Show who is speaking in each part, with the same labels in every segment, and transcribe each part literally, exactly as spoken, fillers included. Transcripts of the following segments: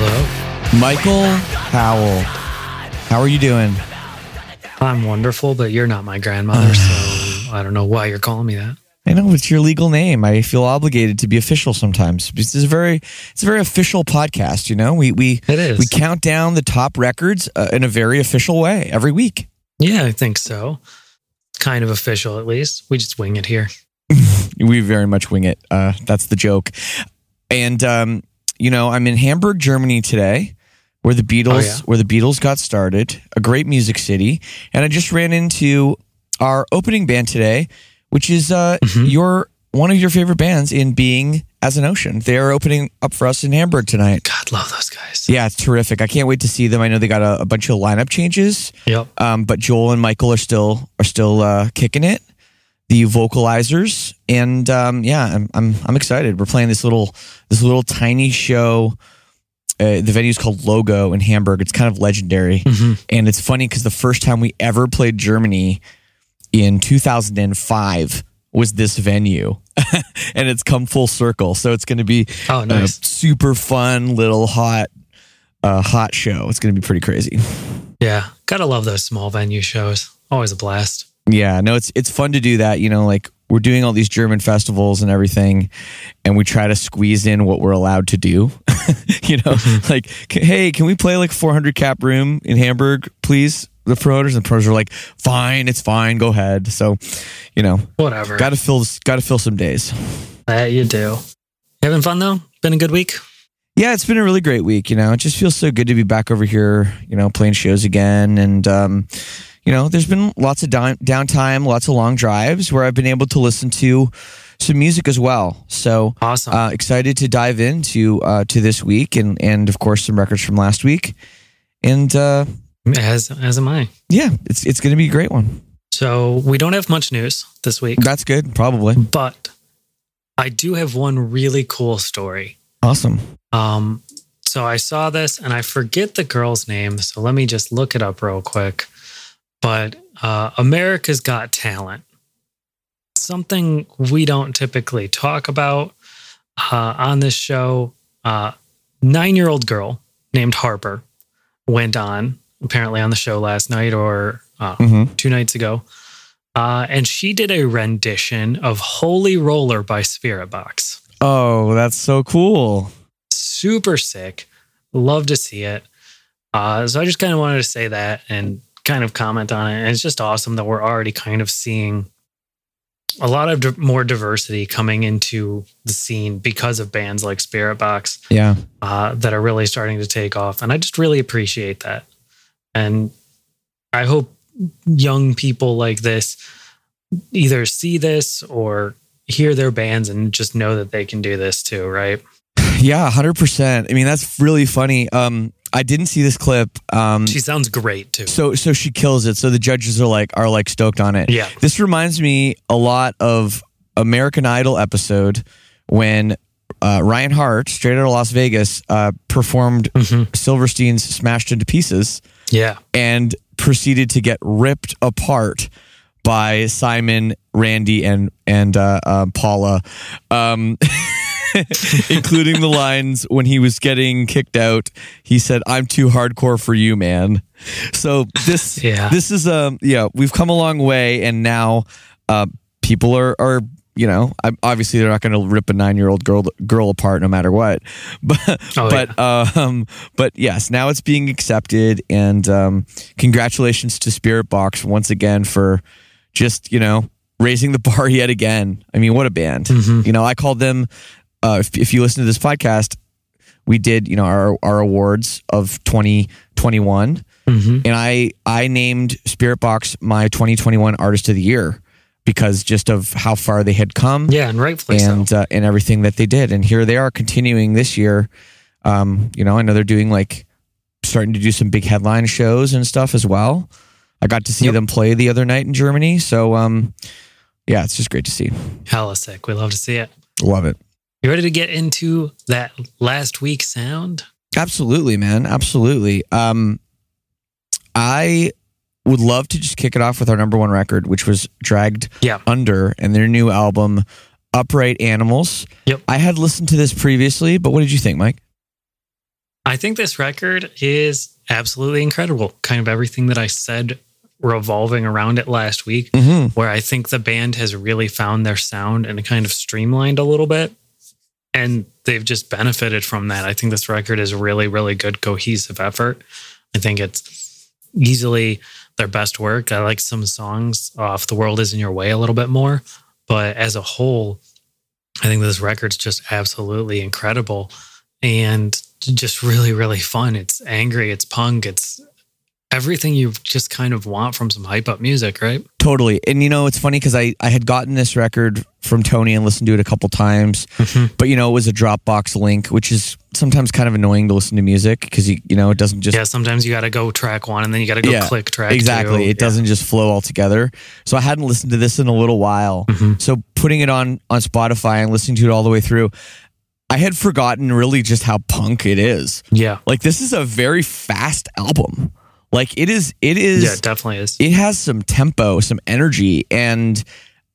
Speaker 1: Hello.
Speaker 2: Michael Howell. How are you doing?
Speaker 1: I'm wonderful, but you're not my grandmother, so I don't know why you're calling me that.
Speaker 2: I know it's your legal name. I feel obligated to be official sometimes. This is a very, it's a very official podcast. You know, we we
Speaker 1: It is.
Speaker 2: we count down the top records uh, in a very official way every week.
Speaker 1: Yeah, I think so. Kind of official, at least. We just wing it here.
Speaker 2: We very much wing it. Uh, that's the joke. And um, you know, I'm in Hamburg, Germany today, where the Beatles,
Speaker 1: Oh, yeah?
Speaker 2: where the Beatles got started. A great music city, and I just ran into our opening band today, which is uh,
Speaker 1: Mhm.
Speaker 2: your one of your favorite bands in Being as an Ocean. They are opening up for us in Hamburg tonight.
Speaker 1: God, love those guys.
Speaker 2: Yeah, it's terrific. I can't wait to see them. I know they got a, a bunch of lineup changes,
Speaker 1: Yep.
Speaker 2: um, but Joel and Michael are still are still uh, kicking it. The vocalizers, and um, yeah, I'm I'm I'm excited. We're playing this little this little tiny show. Uh, the venue is called Logo in Hamburg. It's kind of legendary,
Speaker 1: Mhm.
Speaker 2: and it's funny because the first time we ever played Germany in two thousand five was this venue, and it's come full circle. So it's going to be
Speaker 1: Oh, nice.
Speaker 2: a super fun little hot uh, hot show. It's going to be pretty crazy.
Speaker 1: Yeah. Gotta love those small venue shows. Always a blast.
Speaker 2: Yeah, no, it's it's fun to do that. You know, like we're doing all these German festivals and everything, and we try to squeeze in what we're allowed to do. you know, like, c- hey, can we play like four hundred cap room in Hamburg, please? The promoters and the promoters are like, fine, it's fine, go ahead. So, you know,
Speaker 1: Whatever.
Speaker 2: got to fill got to fill some days.
Speaker 1: That you do. Having fun, though? Been a good week?
Speaker 2: Yeah, it's been a really great week. You know, it just feels so good to be back over here. You know, playing shows again, and um, you know, there's been lots of down, downtime, lots of long drives where I've been able to listen to some music as well. So
Speaker 1: Awesome.
Speaker 2: uh, excited to dive into uh, to this week, and and of course some records from last week, and uh,
Speaker 1: as as am I.
Speaker 2: yeah, it's it's going to be a great one.
Speaker 1: So we don't have much news this week,
Speaker 2: That's good, probably
Speaker 1: but I do have one really cool story.
Speaker 2: awesome.
Speaker 1: Um, so I saw this and I forget the girl's name. So let me just look it up real quick. But uh, America's Got Talent, something we don't typically talk about uh, on this show. Uh, nine-year-old girl named Harper went on apparently on the show last night or uh,
Speaker 2: hmm
Speaker 1: two nights ago. Uh, and she did a rendition of Holy Roller by Spirit Box.
Speaker 2: Oh, that's so cool.
Speaker 1: Super sick. Love to see it. Uh, so I just kind of wanted to say that and kind of comment on it. And it's just awesome that we're already kind of seeing a lot of di- more diversity coming into the scene because of bands like Spirit Box
Speaker 2: Yeah.
Speaker 1: uh, that are really starting to take off. And I just really appreciate that. And I hope young people like this either see this or hear their bands and just know that they can do this too, right?
Speaker 2: Yeah, one hundred percent. I mean, that's really funny. Um, I didn't see this clip. Um,
Speaker 1: She sounds great too.
Speaker 2: so so she kills it. So the judges are like are like stoked on it.
Speaker 1: Yeah.
Speaker 2: This reminds me a lot of American Idol episode when uh, Ryan Hart, straight out of Las Vegas, uh, performed
Speaker 1: Mhm.
Speaker 2: Silverstein's "Smashed into Pieces"
Speaker 1: Yeah.
Speaker 2: and proceeded to get ripped apart by Simon, Randy, and and uh, uh, Paula. Um, including the lines when he was getting kicked out, he said, "I'm too hardcore for you, man." So this,
Speaker 1: Yeah.
Speaker 2: this is um, yeah, we've come a long way, and now uh, people are are you know, I'm- obviously they're not going to rip a nine year old girl girl apart no matter what, but
Speaker 1: Oh,
Speaker 2: but um, but yes, now it's being accepted, and um, congratulations to Spirit Box once again for just you know raising the bar yet again. I mean, what a band!
Speaker 1: Mhm.
Speaker 2: You know, I called them. Uh, if, if you listen to this podcast, we did, you know, our our awards of twenty twenty-one,
Speaker 1: Mhm.
Speaker 2: and I I named Spirit Box my twenty twenty-one Artist of the Year because just of how far they had come,
Speaker 1: Yeah, and rightfully
Speaker 2: and
Speaker 1: so.
Speaker 2: uh, and everything that they did, and here they are continuing this year. Um, you know, I know they're doing like starting to do some big headline shows and stuff as well. I got to see
Speaker 1: Yep.
Speaker 2: them play the other night in Germany, so um, yeah, it's just great to see.
Speaker 1: Hella sick. We love to see it.
Speaker 2: Love it.
Speaker 1: You ready to get into that last week sound?
Speaker 2: Absolutely, man. Absolutely. Um, I would love to just kick it off with our number one record, which was Dragged
Speaker 1: Yeah.
Speaker 2: Under, and their new album, Upright Animals.
Speaker 1: Yep.
Speaker 2: I had listened to this previously, but what did you think, Mike?
Speaker 1: I think this record is absolutely incredible. Kind of everything that I said revolving around it last week, mm-hmm. where I think the band has really found their sound and kind of streamlined a little bit. And they've just benefited from that. I think this record is really, really good, cohesive effort. I think it's easily their best work. I like some songs off The World Is In Your Way a little bit more. But as a whole, I think this record's just absolutely incredible and just really, really fun. It's angry, it's punk, it's everything you just kind of want from some hype up music, right?
Speaker 2: Totally. And you know, it's funny because I, I had gotten this record from Tony and listened to it a couple times, mm-hmm. but you know, it was a Dropbox link, which is sometimes kind of annoying to listen to music because you, you know, it doesn't just...
Speaker 1: Yeah, sometimes you got to go track one and then you got to go
Speaker 2: yeah,
Speaker 1: click track
Speaker 2: exactly.
Speaker 1: two.
Speaker 2: It yeah. doesn't just flow all together. So I hadn't listened to this in a little while. Mm-hmm. So putting it on, on Spotify and listening to it all the way through, I had forgotten really just how punk it is.
Speaker 1: Yeah.
Speaker 2: Like this is a very fast album. Like it is, it is.
Speaker 1: Yeah, it definitely is.
Speaker 2: It has some tempo, some energy. And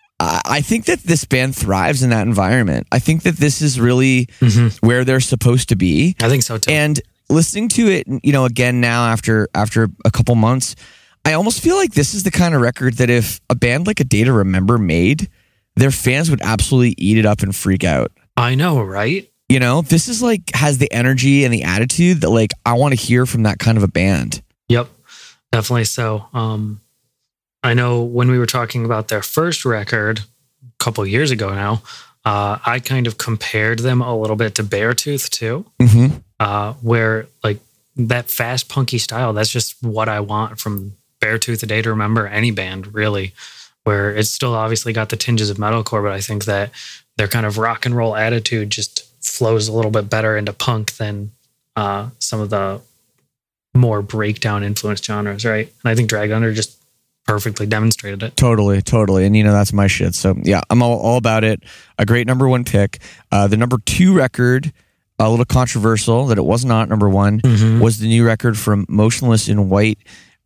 Speaker 2: I think that this band thrives in that environment. I think that this is really mm-hmm. where they're supposed to be.
Speaker 1: I think so too.
Speaker 2: And listening to it, you know, again now after after a couple months, I almost feel like this is the kind of record that if a band like A Day to Remember made, their fans would absolutely eat it up and freak out.
Speaker 1: I know, right?
Speaker 2: You know, this is like has the energy and the attitude that like I want to hear from that kind of a band.
Speaker 1: Yep, definitely so. Um, I know when we were talking about their first record a couple of years ago now, uh, I kind of compared them a little bit to Beartooth too, mm-hmm. uh, where like that fast punky style, that's just what I want from Beartooth, A Day to Remember, any band really, where it's still obviously got the tinges of metalcore, but I think that their kind of rock and roll attitude just flows a little bit better into punk than uh, some of the more breakdown influenced genres, right? And I think Dragged Under just perfectly demonstrated it.
Speaker 2: Totally, totally. And you know, that's my shit. So yeah, I'm all, all about it. A great number one pick. Uh, the number two record, a little controversial that it was not number one, mm-hmm. was the new record from Motionless in White.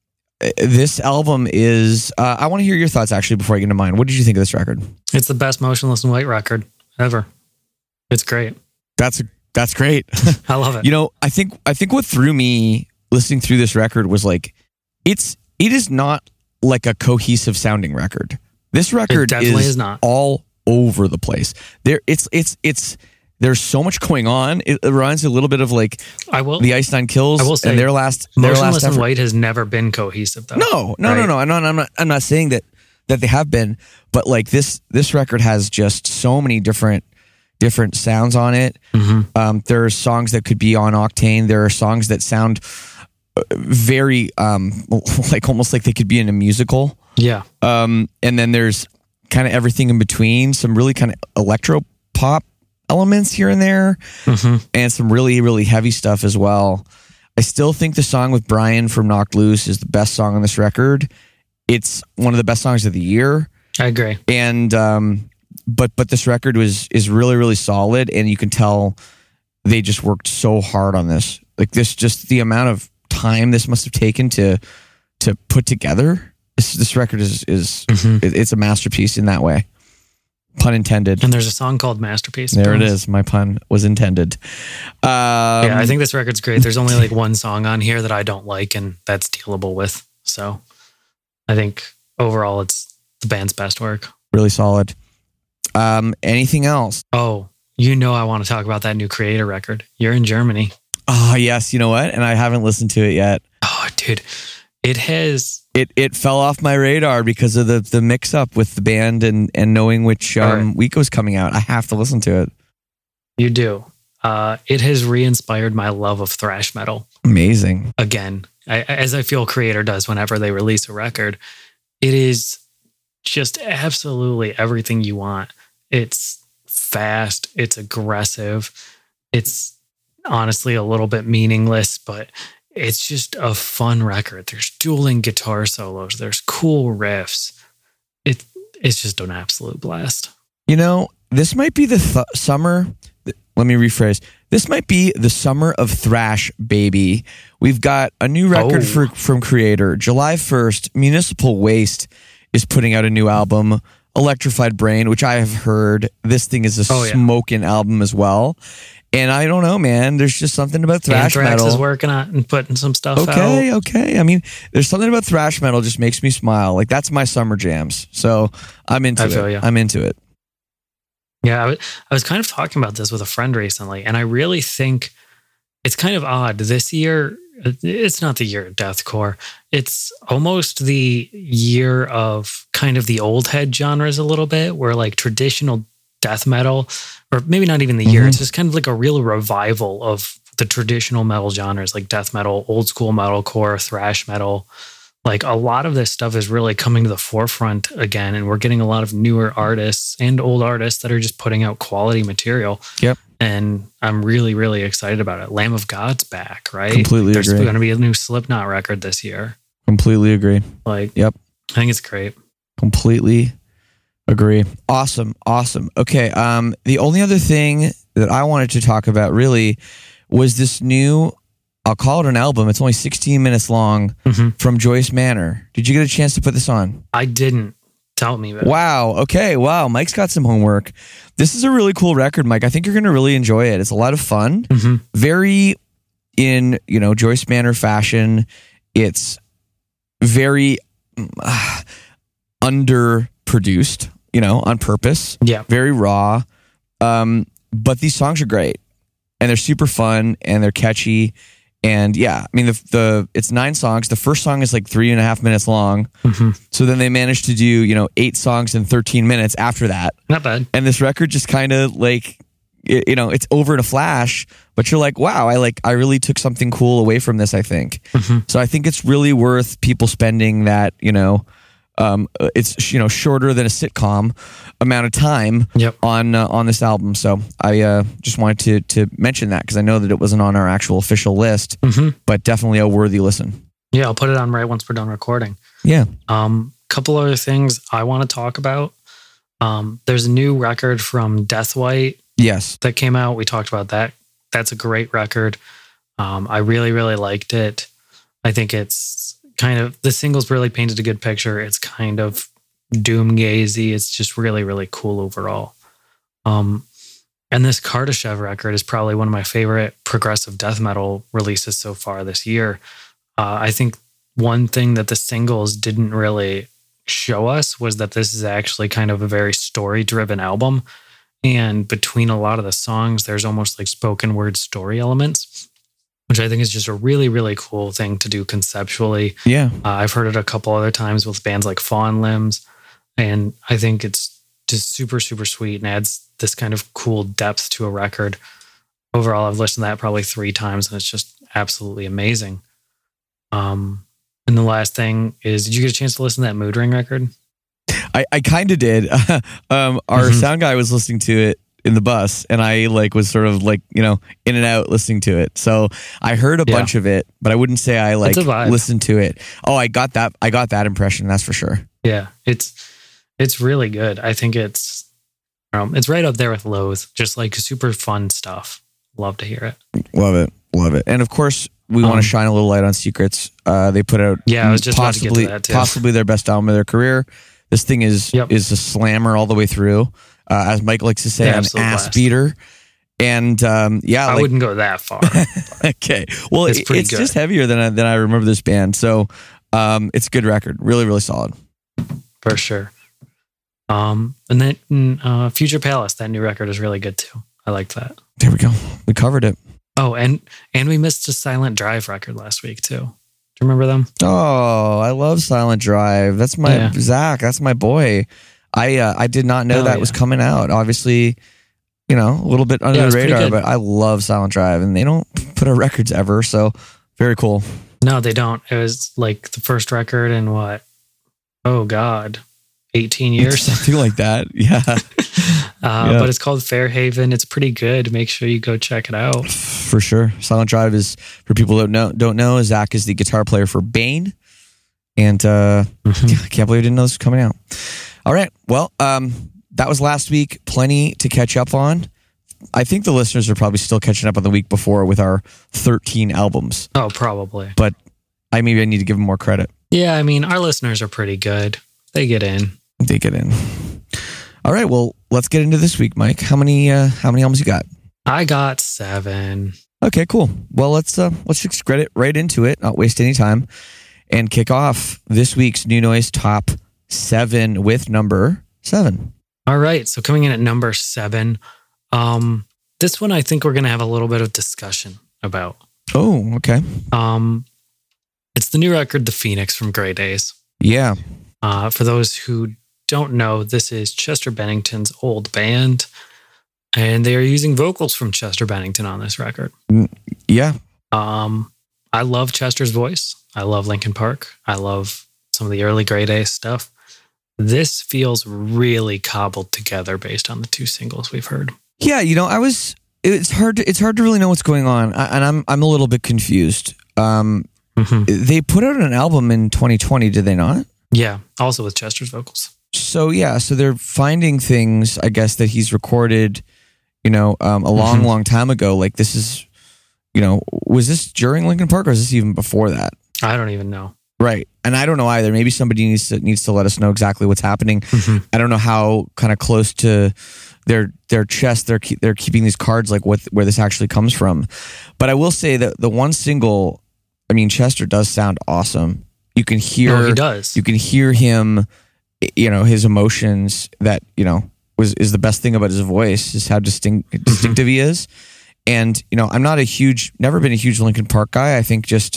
Speaker 2: This album is, uh, I want to hear your thoughts actually before I get into mine. What did you think of this record?
Speaker 1: It's the best Motionless in White record ever. It's great.
Speaker 2: That's that's great.
Speaker 1: I love it.
Speaker 2: You know, I think I think what threw me listening through this record was like, it's it is not like a cohesive sounding record. This record
Speaker 1: it definitely
Speaker 2: is,
Speaker 1: is not
Speaker 2: all over the place. There, it's it's it's there's so much going on. It, it reminds me a little bit of like
Speaker 1: I will
Speaker 2: the Ice Nine Kills.
Speaker 1: I will say
Speaker 2: and their last
Speaker 1: Motionless
Speaker 2: their last
Speaker 1: in
Speaker 2: effort.
Speaker 1: White has never been cohesive though.
Speaker 2: No, no,
Speaker 1: right?
Speaker 2: no, no. I'm not. I'm not. I'm not saying that that they have been, but like this this record has just so many different. different sounds on it. Mm-hmm. Um, there are songs that could be on Octane. There are songs that sound very um, like almost like they could be in a musical.
Speaker 1: Yeah.
Speaker 2: Um, and then there's kind of everything in between, some really kind of electro pop elements here and there, mm-hmm. and some really, really heavy stuff as well. I still think the song with Brian from Knocked Loose is the best song on this record. It's one of the best songs of the year.
Speaker 1: I agree.
Speaker 2: And, um, But but this record was is really, really solid, and you can tell they just worked so hard on this. Like this, just the amount of time this must have taken to to put together. This this record is is mm-hmm. it, it's a masterpiece in that way, pun intended.
Speaker 1: And there's a song called Masterpiece.
Speaker 2: There it is. My pun was intended. Um,
Speaker 1: yeah, I think this record's great. There's only like one song on here that I don't like, and that's dealable with. So I think overall, it's the band's best work.
Speaker 2: Really solid. Um, anything else?
Speaker 1: Oh, you know I want to talk about that new Creator record. You're in Germany.
Speaker 2: Oh, yes. You know what? And I haven't listened to it yet.
Speaker 1: Oh, dude. It has...
Speaker 2: It it fell off my radar because of the, the mix-up with the band and, and knowing which um, right. week it was coming out. I have to listen to it.
Speaker 1: You do. Uh, it has re-inspired my love of thrash metal.
Speaker 2: Amazing.
Speaker 1: Again, I, as I feel Creator does whenever they release a record. It is just absolutely everything you want. It's fast. It's aggressive. It's honestly a little bit meaningless, but it's just a fun record. There's dueling guitar solos. There's cool riffs. It, it's just an absolute blast.
Speaker 2: You know, this might be the th- summer. Th- let me rephrase. This might be the summer of thrash, baby. We've got a new record
Speaker 1: oh.
Speaker 2: for, from Creator. July first, Municipal Waste is putting out a new album. Electrified Brain, which I have heard. This thing is a oh, yeah. smoking album as well. And I don't know, man. There's just something about thrash
Speaker 1: Anthrax
Speaker 2: metal.
Speaker 1: is working on and putting some stuff out.
Speaker 2: Okay, okay. I mean, there's something about thrash metal just makes me smile. Like that's my summer jams. So I'm into
Speaker 1: I
Speaker 2: it.
Speaker 1: feel ya.
Speaker 2: I'm into it.
Speaker 1: Yeah, I, w- I was kind of talking about this with a friend recently, and I really think it's kind of odd. This year, it's not the year of deathcore. It's almost the year of kind of the old head genres a little bit, where like traditional death metal, or maybe not even the year,
Speaker 2: Mhm.
Speaker 1: it's just kind of like a real revival of the traditional metal genres like death metal, old school metalcore, thrash metal. Like a lot of this stuff is really coming to the forefront again, and we're getting a lot of newer artists and old artists that are just putting out quality material.
Speaker 2: Yep.
Speaker 1: And I'm really, really excited about it. Lamb of God's back, right?
Speaker 2: Completely
Speaker 1: There's
Speaker 2: agree.
Speaker 1: going to be a new Slipknot record this year.
Speaker 2: Completely agree.
Speaker 1: Like,
Speaker 2: Yep.
Speaker 1: I think it's great.
Speaker 2: Completely agree. Awesome. Awesome. Okay. Um, the only other thing that I wanted to talk about really was this new, I'll call it an album. It's only sixteen minutes long
Speaker 1: Mhm.
Speaker 2: from Joyce Manor. Did you get a chance to put this on?
Speaker 1: I didn't. Tell me about it.
Speaker 2: Wow. Okay. Wow. Mike's got some homework. This is a really cool record, Mike. I think you're going to really enjoy it. It's a lot of fun.
Speaker 1: Mhm.
Speaker 2: Very in, you know, Joyce Manor fashion. It's very uh, underproduced, you know, on purpose.
Speaker 1: Yeah.
Speaker 2: Very raw. Um, but these songs are great and they're super fun and they're catchy. And yeah, I mean, the, the it's nine songs. The first song is like three and a half minutes long.
Speaker 1: Mhm.
Speaker 2: So then they managed to do, you know, eight songs in thirteen minutes after that.
Speaker 1: Not bad.
Speaker 2: And this record just kind of like, it, you know, it's over in a flash, but you're like, wow, I like, I really took something cool away from this, I think.
Speaker 1: Mhm.
Speaker 2: So I think it's really worth people spending that, you know, um, it's, you know, shorter than a sitcom amount of time
Speaker 1: Yep.
Speaker 2: on, uh, on this album. So I uh, just wanted to, to mention that because I know that it wasn't on our actual official list,
Speaker 1: Mhm.
Speaker 2: but definitely a worthy listen.
Speaker 1: Yeah, I'll put it on right once we're done recording.
Speaker 2: Yeah.
Speaker 1: Um, couple other things I want to talk about. Um, there's a new record from Death White
Speaker 2: Yes.
Speaker 1: that came out. We talked about that. That's a great record. Um, I really, really liked it. I think it's kind of, the singles really painted a good picture. It's kind of doom-gazy. It's just really, really cool overall. Um, and this Kardashev record is probably one of my favorite progressive death metal releases so far this year. Uh, I think one thing that the singles didn't really show us was that this is actually kind of a very story-driven album. And between a lot of the songs, there's almost like spoken word story elements, which I think is just a really, really cool thing to do conceptually.
Speaker 2: Yeah.
Speaker 1: Uh, I've heard it a couple other times with bands like Fawn Limbs, and I think it's just super, super sweet and adds this kind of cool depth to a record. Overall, I've listened to that probably three times, and it's just absolutely amazing. Um, and the last thing is, did you get a chance to listen to that Mood Ring record?
Speaker 2: I, I kind of did. um, our
Speaker 1: Mhm.
Speaker 2: sound guy was listening to it in the bus, and I like was sort of like, you know, in and out listening to it. So I heard a
Speaker 1: Yeah.
Speaker 2: bunch of it, but I wouldn't say I like
Speaker 1: It's a vibe.
Speaker 2: listened to it. Oh, I got that. I got that impression. That's for sure.
Speaker 1: Yeah, it's it's really good. I think it's um, it's right up there with Loathe, just like super fun stuff. Love to hear it.
Speaker 2: Love it. Love it. And of course, we want
Speaker 1: Um,
Speaker 2: to shine a little light on Secrets. Uh, they put out
Speaker 1: Yeah, I was just about to get to
Speaker 2: possibly
Speaker 1: that, too.
Speaker 2: possibly their best album of their career. This thing is
Speaker 1: Yep.
Speaker 2: is a slammer all the way through. Uh, as Mike likes to say,
Speaker 1: Yeah,
Speaker 2: an
Speaker 1: absolute
Speaker 2: ass
Speaker 1: blast.
Speaker 2: beater. And um, yeah,
Speaker 1: I
Speaker 2: like,
Speaker 1: wouldn't go that far.
Speaker 2: okay. Well,
Speaker 1: It's
Speaker 2: it's,
Speaker 1: pretty
Speaker 2: it's
Speaker 1: good.
Speaker 2: just heavier than I, than I remember this band. So um, it's a good record. Really, really solid.
Speaker 1: For sure. Um, and then mm, uh, Future Palace, that new record is really good too. I liked that.
Speaker 2: There we go. We covered it.
Speaker 1: Oh, and and we missed a Silent Drive record last week too. Do you remember them?
Speaker 2: Oh, I love Silent Drive. That's my
Speaker 1: Yeah.
Speaker 2: Zach. That's my boy. I uh, I did not know
Speaker 1: Oh,
Speaker 2: that
Speaker 1: yeah.
Speaker 2: was coming out. Obviously, you know, a little bit under
Speaker 1: Yeah, it
Speaker 2: the
Speaker 1: was pretty
Speaker 2: radar,
Speaker 1: good.
Speaker 2: but I love Silent Drive, and they don't put out records ever. So very cool.
Speaker 1: No, they don't. It was like the first record in what? Oh God, eighteen years.
Speaker 2: Something like that. Yeah.
Speaker 1: Uh,
Speaker 2: Yeah.
Speaker 1: But it's called Fairhaven. It's pretty good. Make sure you go check it out.
Speaker 2: For sure. Silent Drive is, for people who don't know, don't know, Zach is the guitar player for Bane. And uh,
Speaker 1: Mhm.
Speaker 2: I can't believe I didn't know this was coming out. All right. Well, um, that was last week. Plenty to catch up on. I think the listeners are probably still catching up on the week before with our thirteen albums.
Speaker 1: Oh, probably.
Speaker 2: But I maybe I need to give them more credit.
Speaker 1: Yeah, I mean, our listeners are pretty good. They get in.
Speaker 2: They get in. All right. Well, let's get into this week, Mike. How many uh, how many albums you got?
Speaker 1: I got seven.
Speaker 2: Okay, cool. Well, let's uh, let's just get it right into it, not waste any time, and kick off this week's New Noise Top Seven with number seven.
Speaker 1: All right. So coming in at number seven, um, this one I think we're going to have a little bit of discussion about.
Speaker 2: Oh, okay.
Speaker 1: Um, it's the new record, The Phoenix from Grey Daze.
Speaker 2: Yeah.
Speaker 1: Uh, for those who don't know, this is Chester Bennington's old band, and they are using vocals from Chester Bennington on this record.
Speaker 2: Yeah.
Speaker 1: Um, I love Chester's voice. I love Linkin Park. I love some of the early Grey Daze stuff. This feels really cobbled together based on the two singles we've heard.
Speaker 2: Yeah, you know, I was. It's hard. To, it's hard to really know what's going on, I, and I'm. I'm a little bit confused. Um, mm-hmm. They put out an album in twenty twenty, did they not?
Speaker 1: Yeah, also with Chester's vocals.
Speaker 2: So yeah, so they're finding things, I guess, that he's recorded, you know, um, a long, mm-hmm. long time ago. Like this is, you know, was this during Linkin Park or is this even before that?
Speaker 1: I don't even know.
Speaker 2: Right. And I don't know either. Maybe somebody needs to needs to let us know exactly what's happening. Mm-hmm. I don't know how kind of close to their their chest they're keep, they're keeping these cards, like what where this actually comes from. But I will say that the one single, I mean, Chester does sound awesome. You can hear
Speaker 1: no, he does.
Speaker 2: You can hear him, you know, his emotions. That, you know, was is the best thing about his voice, is how distinct distinctive mm-hmm. he is. And, you know, I'm not a huge, never been a huge Linkin Park guy. I think just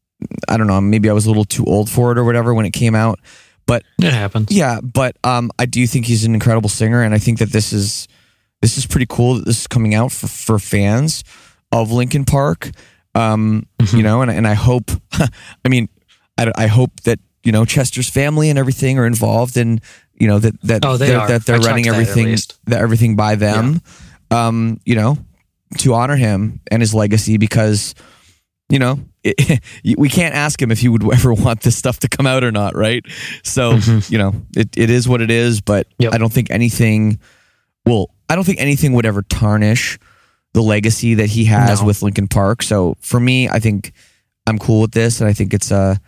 Speaker 2: I don't know, maybe I was a little too old for it or whatever when it came out, but
Speaker 1: it happens.
Speaker 2: Yeah, but um, I do think he's an incredible singer, and I think that this is this is pretty cool that this is coming out for, for fans of Linkin Park. Um, mm-hmm. You know, and and I hope, I mean, I, I hope that, you know, Chester's family and everything are involved, and you know that that
Speaker 1: oh, they
Speaker 2: they're,
Speaker 1: are.
Speaker 2: that they're running
Speaker 1: that
Speaker 2: everything that everything by them. Yeah. Um, you know, to honor him and his legacy, because, you know, it, we can't ask him if he would ever want this stuff to come out or not, right? So, mm-hmm. you know, it, it is what it is, but yep. I don't think anything will, I don't think anything would ever tarnish the legacy that he has no. with Linkin Park. So for me, I think I'm cool with this, and I think it's a,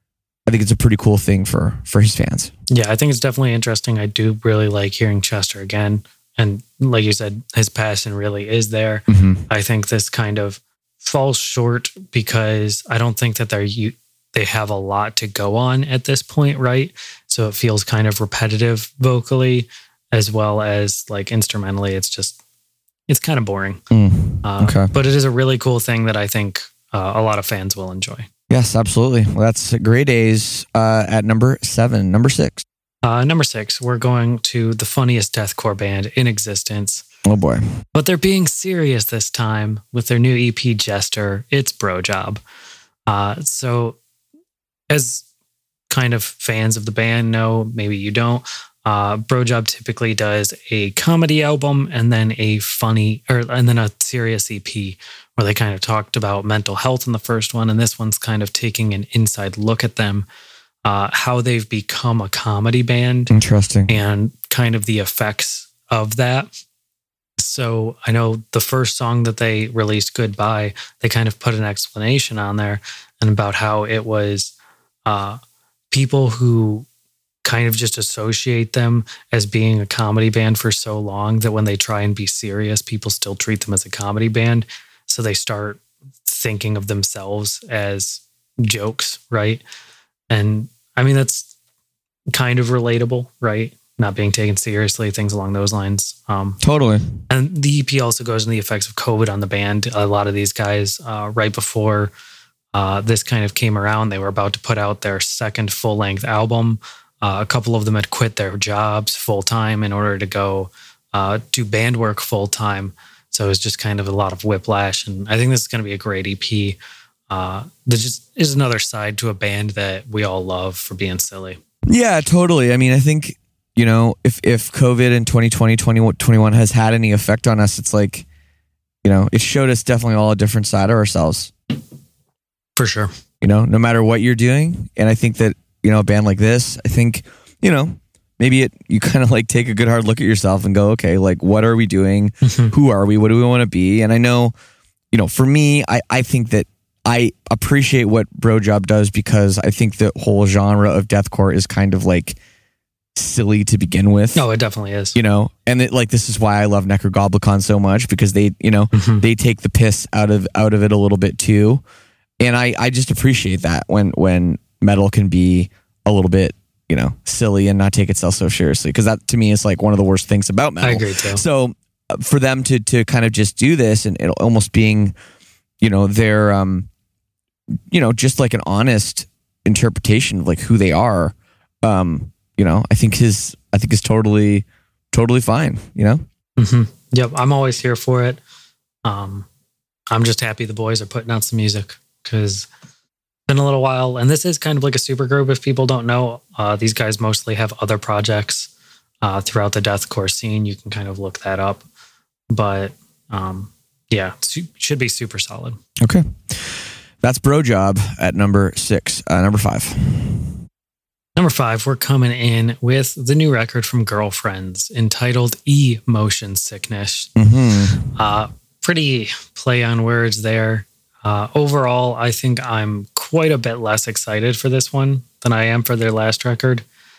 Speaker 2: I think it's a pretty cool thing for, for his fans.
Speaker 1: Yeah, I think it's definitely interesting. I do really like hearing Chester again. And like you said, his passion really is there. Mm-hmm. I think this kind of falls short because I don't think that they're you they have a lot to go on at this point, right? So it feels kind of repetitive vocally as well as like instrumentally. It's just it's kind of boring. Mm, uh, okay, but it is a really cool thing that I think uh, a lot of fans will enjoy.
Speaker 2: Yes, absolutely. Well, that's Grey Daze uh, at number seven. Number six.
Speaker 1: Uh, number six, we're going to the funniest deathcore band in existence.
Speaker 2: Oh boy.
Speaker 1: But they're being serious this time with their new E P, Jester. It's Bro Job. Uh, so as kind of fans of the band know, maybe you don't, uh, Bro Job typically does a comedy album and then a funny, or and then a serious E P where they kind of talked about mental health in the first one. And this one's kind of taking an inside look at them, uh, how they've become a comedy band.
Speaker 2: Interesting.
Speaker 1: And kind of the effects of that. So I know the first song that they released, Goodbye, they kind of put an explanation on there and about how it was uh, people who kind of just associate them as being a comedy band for so long that when they try and be serious, people still treat them as a comedy band. So they start thinking of themselves as jokes, right? And I mean, that's kind of relatable, right? Not being taken seriously, things along those lines. Um,
Speaker 2: totally.
Speaker 1: And the E P also goes into the effects of COVID on the band. A lot of these guys, uh, right before uh, this kind of came around, they were about to put out their second full-length album. Uh, a couple of them had quit their jobs full-time in order to go uh, do band work full-time. So it was just kind of a lot of whiplash. And I think this is going to be a great E P. Uh, there just is another side to a band that we all love for being silly.
Speaker 2: Yeah, totally. I mean, I think, you know, if, if COVID in twenty twenty, twenty twenty-one has had any effect on us, it's like, you know, it showed us definitely all a different side of ourselves.
Speaker 1: For sure.
Speaker 2: You know, no matter what you're doing. And I think that, you know, a band like this, I think, you know, maybe it you kind of like take a good hard look at yourself and go, okay, like, what are we doing? Who are we? What do we want to be? And I know, you know, for me, I, I think that I appreciate what Bro Job does because I think the whole genre of deathcore is kind of like, silly to begin with.
Speaker 1: No, it definitely is.
Speaker 2: You know, and it, like this is why I love Necrogoblicon so much, because they, you know, mm-hmm. they take the piss out of out of it a little bit too, and I I just appreciate that when when metal can be a little bit, you know, silly and not take itself so seriously, because that to me is like one of the worst things about metal.
Speaker 1: I agree too.
Speaker 2: So uh, for them to to kind of just do this and it almost being, you know, their um, you know, just like an honest interpretation of like who they are, um. You know, I think his, I think is totally, totally fine. You know.
Speaker 1: Mm-hmm. Yep, I'm always here for it. Um, I'm just happy the boys are putting out some music, because it's been a little while, and this is kind of like a super group. If people don't know, uh, these guys mostly have other projects uh, throughout the deathcore scene. You can kind of look that up, but um, yeah, it should be super solid.
Speaker 2: Okay, that's Bro Job at number six. Uh, number five.
Speaker 1: Number five, we're coming in with the new record from Girlfriends entitled E-Motion Sickness.
Speaker 2: Mm-hmm.
Speaker 1: Uh, pretty play on words there. Uh, overall, I think I'm quite a bit less excited for this one than I am for their last record.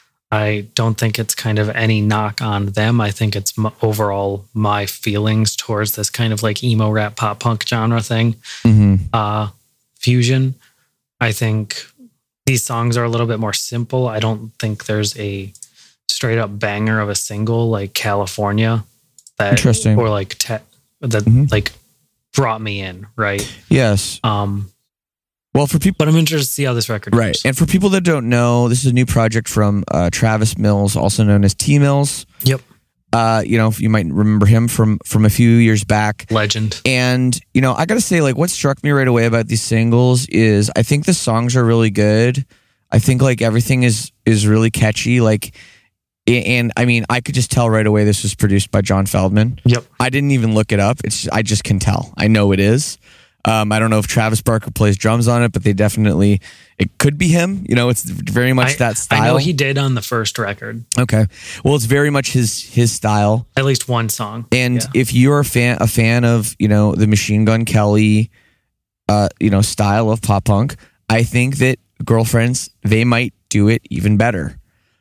Speaker 1: I don't think it's kind of any knock on them. I think it's m- overall my feelings towards this kind of like emo rap pop punk genre thing.
Speaker 2: Mm-hmm.
Speaker 1: Uh, fusion. I think these songs are a little bit more simple. I don't think there's a straight up banger of a single like California that
Speaker 2: Interesting.
Speaker 1: or like te- that
Speaker 2: mm-hmm.
Speaker 1: like brought me in, right?
Speaker 2: Yes.
Speaker 1: Um
Speaker 2: well, for people,
Speaker 1: but I'm interested to see how this record
Speaker 2: right.
Speaker 1: goes.
Speaker 2: And for people that don't know, this is a new project from uh, Travis Mills, also known as T Mills.
Speaker 1: Yep.
Speaker 2: Uh, you know, you might remember him from from a few years back.
Speaker 1: Legend.
Speaker 2: And, you know, I got to say, like, what struck me right away about these singles is I think the songs are really good. I think, like, everything is is really catchy. Like, and, I mean, I could just tell right away this was produced by John Feldman.
Speaker 1: Yep.
Speaker 2: I didn't even look it up. It's I just can tell. I know it is. Um, I don't know if Travis Barker plays drums on it, but they definitely, it could be him. You know, it's very much
Speaker 1: I,
Speaker 2: that style.
Speaker 1: I know he did on the first record.
Speaker 2: Okay. Well, it's very much his his style.
Speaker 1: At least one song.
Speaker 2: And
Speaker 1: yeah.
Speaker 2: if you're a fan a fan of, you know, the Machine Gun Kelly, uh, you know, style of pop punk, I think that Girlfriends, they might do it even better.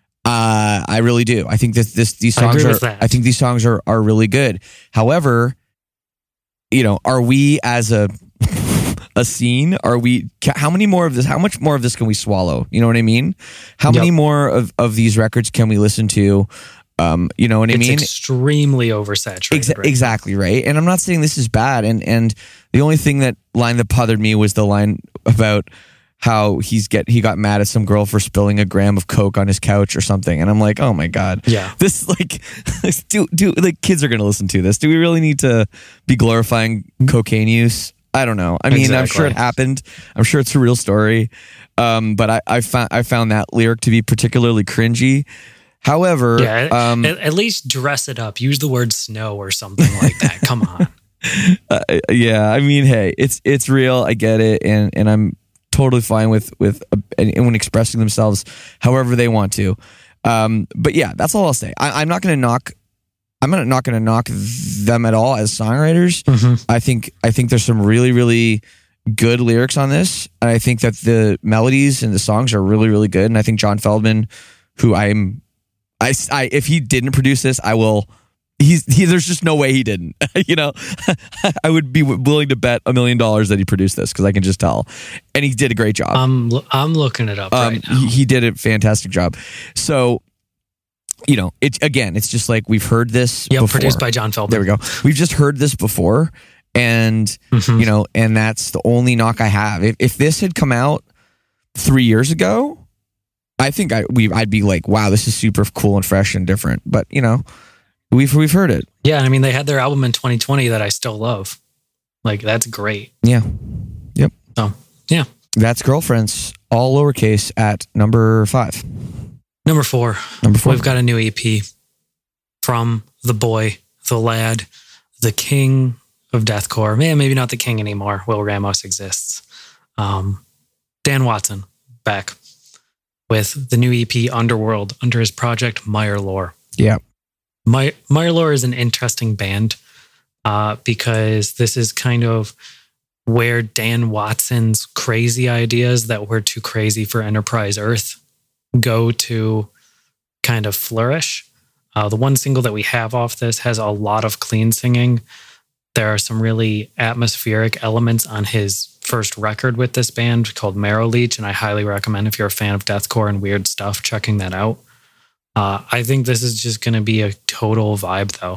Speaker 2: Uh, I really do. I think that this these songs
Speaker 1: I
Speaker 2: are.
Speaker 1: with that.
Speaker 2: I think these songs are are really good. However, you know, are we as a a scene? Are we? How many more of this? How much more of this can we swallow? You know what I mean? How
Speaker 1: yep.
Speaker 2: many more of, of these records can we listen to? Um, you know what I
Speaker 1: it's
Speaker 2: mean?
Speaker 1: Extremely oversaturated.
Speaker 2: Exa-
Speaker 1: right
Speaker 2: exactly right. And I'm not saying this is bad. And and the only thing that line that bothered me was the line about how he's get he got mad at some girl for spilling a gram of coke on his couch or something. And I'm like, oh my god,
Speaker 1: yeah,
Speaker 2: this like, do do like kids are gonna listen to this? Do we really need to be glorifying cocaine use? I don't know. I mean, exactly. I'm sure it happened. I'm sure it's a real story. Um, but I, I found I found that lyric to be particularly cringy. However,
Speaker 1: yeah,
Speaker 2: um,
Speaker 1: at, at least dress it up. Use the word snow or something like that. Come on.
Speaker 2: Uh, yeah, I mean, hey, it's it's real. I get it, and and I'm totally fine with with uh, anyone expressing themselves however they want to. Um, but yeah, that's all I'll say. I, I'm not going to knock. I'm not going to knock them at all as songwriters.
Speaker 1: Mm-hmm.
Speaker 2: I think I think there's some really really good lyrics on this, and I think that the melodies and the songs are really really good. And I think John Feldman, who I'm, I, I if he didn't produce this, I will. He's he, there's just no way he didn't. You know, I would be willing to bet a million dollars that he produced this because I can just tell, and he did a great job.
Speaker 1: I'm I'm looking it up
Speaker 2: um,
Speaker 1: right now.
Speaker 2: He, he did a fantastic job. So. You know, it again, it's just like we've heard this
Speaker 1: yep,
Speaker 2: before.
Speaker 1: Produced by John Feldman.
Speaker 2: There we go. We've just heard this before, and
Speaker 1: mm-hmm.
Speaker 2: you know, and that's the only knock I have. If if this had come out three years ago, I think I we I'd be like, wow, this is super cool and fresh and different. But you know, we've we've heard it.
Speaker 1: Yeah, I mean, they had their album in twenty twenty that I still love. Like, that's great.
Speaker 2: Yeah. Yep.
Speaker 1: So yeah,
Speaker 2: that's Girlfriends, all lowercase, at number five.
Speaker 1: Number four.
Speaker 2: Number four.
Speaker 1: We've got a new E P from the boy, the lad, the king of deathcore. Man, maybe not the king anymore. Will Ramos exists. Um, Dan Watson back with the new E P Underworld under his project Mirelore.
Speaker 2: Yeah.
Speaker 1: My, Mirelore is an interesting band uh, because this is kind of where Dan Watson's crazy ideas that were too crazy for Enterprise Earth go to kind of flourish. Uh, the one single that we have off this has a lot of clean singing. There are some really atmospheric elements on his first record with this band called Marrow Leech, and I highly recommend, if you're a fan of deathcore and weird stuff, checking that out. Uh, I think this is just going to be a total vibe, though.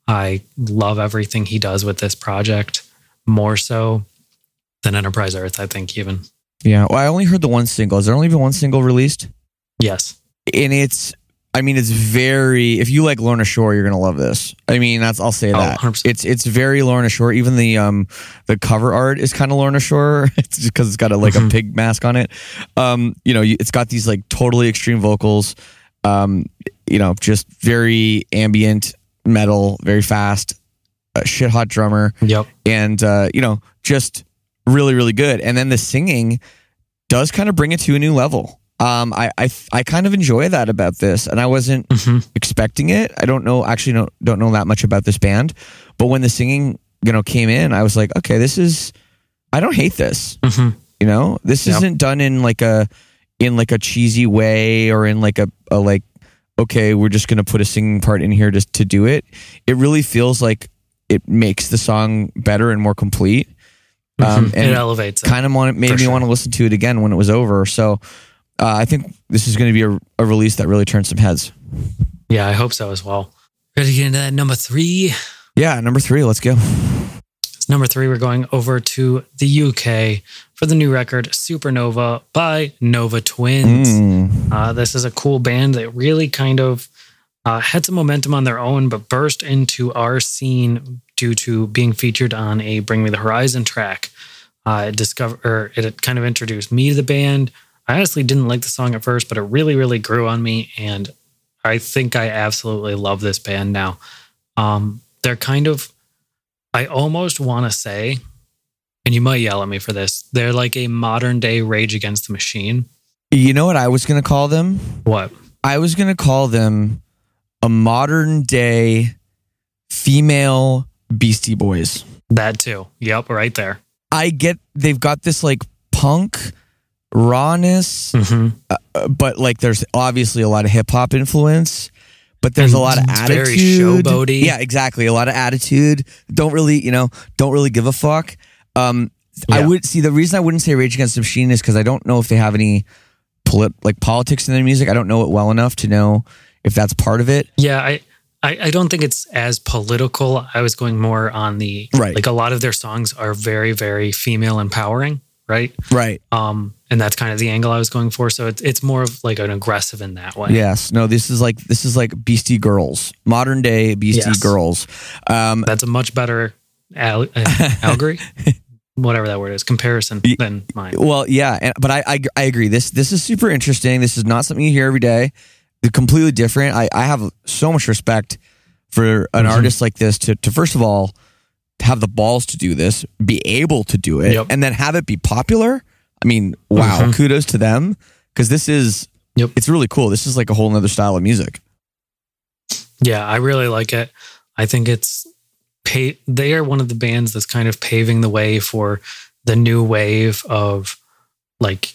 Speaker 1: I love everything he does with this project, more so than Enterprise Earth, I think, even.
Speaker 2: Yeah, well, I only heard the one single. Has there only been one single released?
Speaker 1: Yes.
Speaker 2: And it's, I mean, it's very, if you like Lorna Shore, you're going to love this. I mean, that's, I'll say
Speaker 1: Oh,
Speaker 2: that.
Speaker 1: one hundred percent.
Speaker 2: It's it's very Lorna Shore. Even the um the cover art is kind of Lorna Shore. It's just because it's got a, like
Speaker 1: Mhm.
Speaker 2: a pig mask on it. Um, you know, you- it's got these like totally extreme vocals. Um, you know, just very ambient metal, very fast, uh, shit hot drummer.
Speaker 1: Yep.
Speaker 2: And uh, you know, just really, really good. And then the singing does kind of bring it to a new level. Um, I I I kind of enjoy that about this, and I wasn't
Speaker 1: Mhm.
Speaker 2: expecting it. I don't know, actually, don't don't know that much about this band, but when the singing, you know, came in, I was like, okay, this is. I don't hate this.
Speaker 1: Mhm.
Speaker 2: You know, this
Speaker 1: Yep.
Speaker 2: isn't done in like a in like a cheesy way or in like a, a like, okay, we're just gonna put a singing part in here just to do it. It really feels like it makes the song better and more complete. Um,
Speaker 1: Mhm.
Speaker 2: and
Speaker 1: It elevates it.
Speaker 2: kind of want, made
Speaker 1: For
Speaker 2: me
Speaker 1: sure.
Speaker 2: want to listen to it again when it was over. So uh, I think this is going to be a, a release that really turns some heads.
Speaker 1: Yeah, I hope so as well. Ready to get into that number three?
Speaker 2: Yeah, number three, let's go.
Speaker 1: Number three, we're going over to the U K for the new record Supernova by Nova Twins.
Speaker 2: Mm.
Speaker 1: Uh, this is a cool band that really kind of uh, had some momentum on their own, but burst into our scene due to being featured on a Bring Me the Horizon track. Uh, it discover, or it had kind of introduced me to the band. I honestly didn't like the song at first, but it really, really grew on me, and I think I absolutely love this band now. Um, they're kind of, I almost want to say, and you might yell at me for this, they're like a modern day Rage Against the Machine.
Speaker 2: You know what I was going to call them?
Speaker 1: What?
Speaker 2: I was going to call them a modern day female Beastie Boys.
Speaker 1: That too. Yep, right there.
Speaker 2: I get they've got this like punk rawness,
Speaker 1: Mm-hmm.
Speaker 2: uh, but like there's obviously a lot of hip hop influence, but there's
Speaker 1: And
Speaker 2: a lot of
Speaker 1: it's
Speaker 2: attitude.
Speaker 1: very showboaty.
Speaker 2: Yeah, exactly. A lot of attitude. Don't really, you know, don't really give a fuck. Um, I
Speaker 1: Yeah.
Speaker 2: would see the reason I wouldn't say Rage Against the Machine is because I don't know if they have any polit- like politics in their music. I don't know it well enough to know if that's part of it.
Speaker 1: Yeah, I, I, I don't think it's as political. I was going more on the,
Speaker 2: Right.
Speaker 1: like a lot of their songs are very, very female empowering, right?
Speaker 2: Right.
Speaker 1: Um, and that's kind of the angle I was going for. So it's it's more of like an aggressive in that way.
Speaker 2: Yes. No, this is like this is like Beastie Girls, modern day Beastie
Speaker 1: Yes.
Speaker 2: Girls. Um,
Speaker 1: That's a much better al- uh, allegory, whatever that word is, comparison than mine.
Speaker 2: Well, yeah, and, but I, I I agree. This this is super interesting. This is not something you hear every day. It's completely different. I, I have so much respect for an
Speaker 1: Mhm.
Speaker 2: artist like this to to first of all have the balls to do this, be able to do it,
Speaker 1: Yep.
Speaker 2: and then have it be popular. I mean, wow,
Speaker 1: Mhm.
Speaker 2: kudos to them because this is
Speaker 1: Yep.
Speaker 2: it's really cool. This is like a whole nother style of music.
Speaker 1: Yeah, I really like it. I think it's pay. They are one of the bands that's kind of paving the way for the new wave of, like,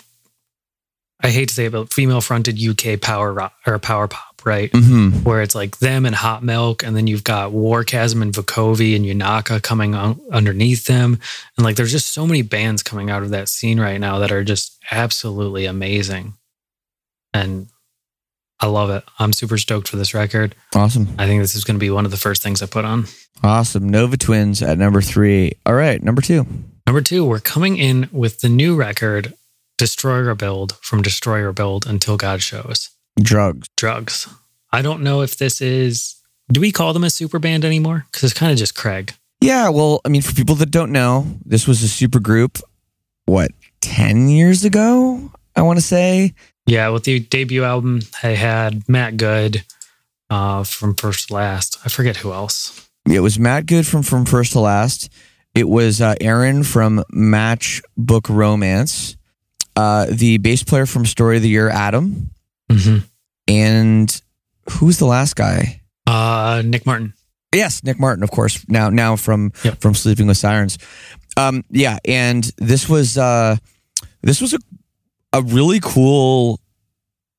Speaker 1: I hate to say it, but female fronted U K power rock or power pop, right?
Speaker 2: Mm-hmm.
Speaker 1: Where it's like them and Hot Milk, and then you've got Warchasm and Vukovi and Yunaka coming on underneath them, and like there's just so many bands coming out of that scene right now that are just absolutely amazing, and I love it. I'm super stoked for this record.
Speaker 2: Awesome,
Speaker 1: I think this is going to be one of the first things I put on.
Speaker 2: awesome. Nova Twins at number three. All right, number two.
Speaker 1: Number two, we're coming in with the new record, Destroy or Build, from Destroy or Build Until God Shows.
Speaker 2: Drugs.
Speaker 1: Drugs. I don't know if this is, do we call them a super band anymore? Because it's kind of just Craig.
Speaker 2: Yeah, well, I mean, for people that don't know, this was a super group, what, ten years ago, I want to say?
Speaker 1: Yeah, with the debut album, they had Matt Good uh, from First to Last. I forget who else.
Speaker 2: It was Matt Good from From First to Last. It was uh, Aaron from Matchbook Romance. Uh, the bass player from Story of the Year, Adam.
Speaker 1: Mm-hmm.
Speaker 2: And who's the last guy?
Speaker 1: Uh, Nick Martin.
Speaker 2: Yes, Nick Martin, of course. Now, now from
Speaker 1: Yep.
Speaker 2: from Sleeping with Sirens. Um, yeah, and this was uh, this was a a really cool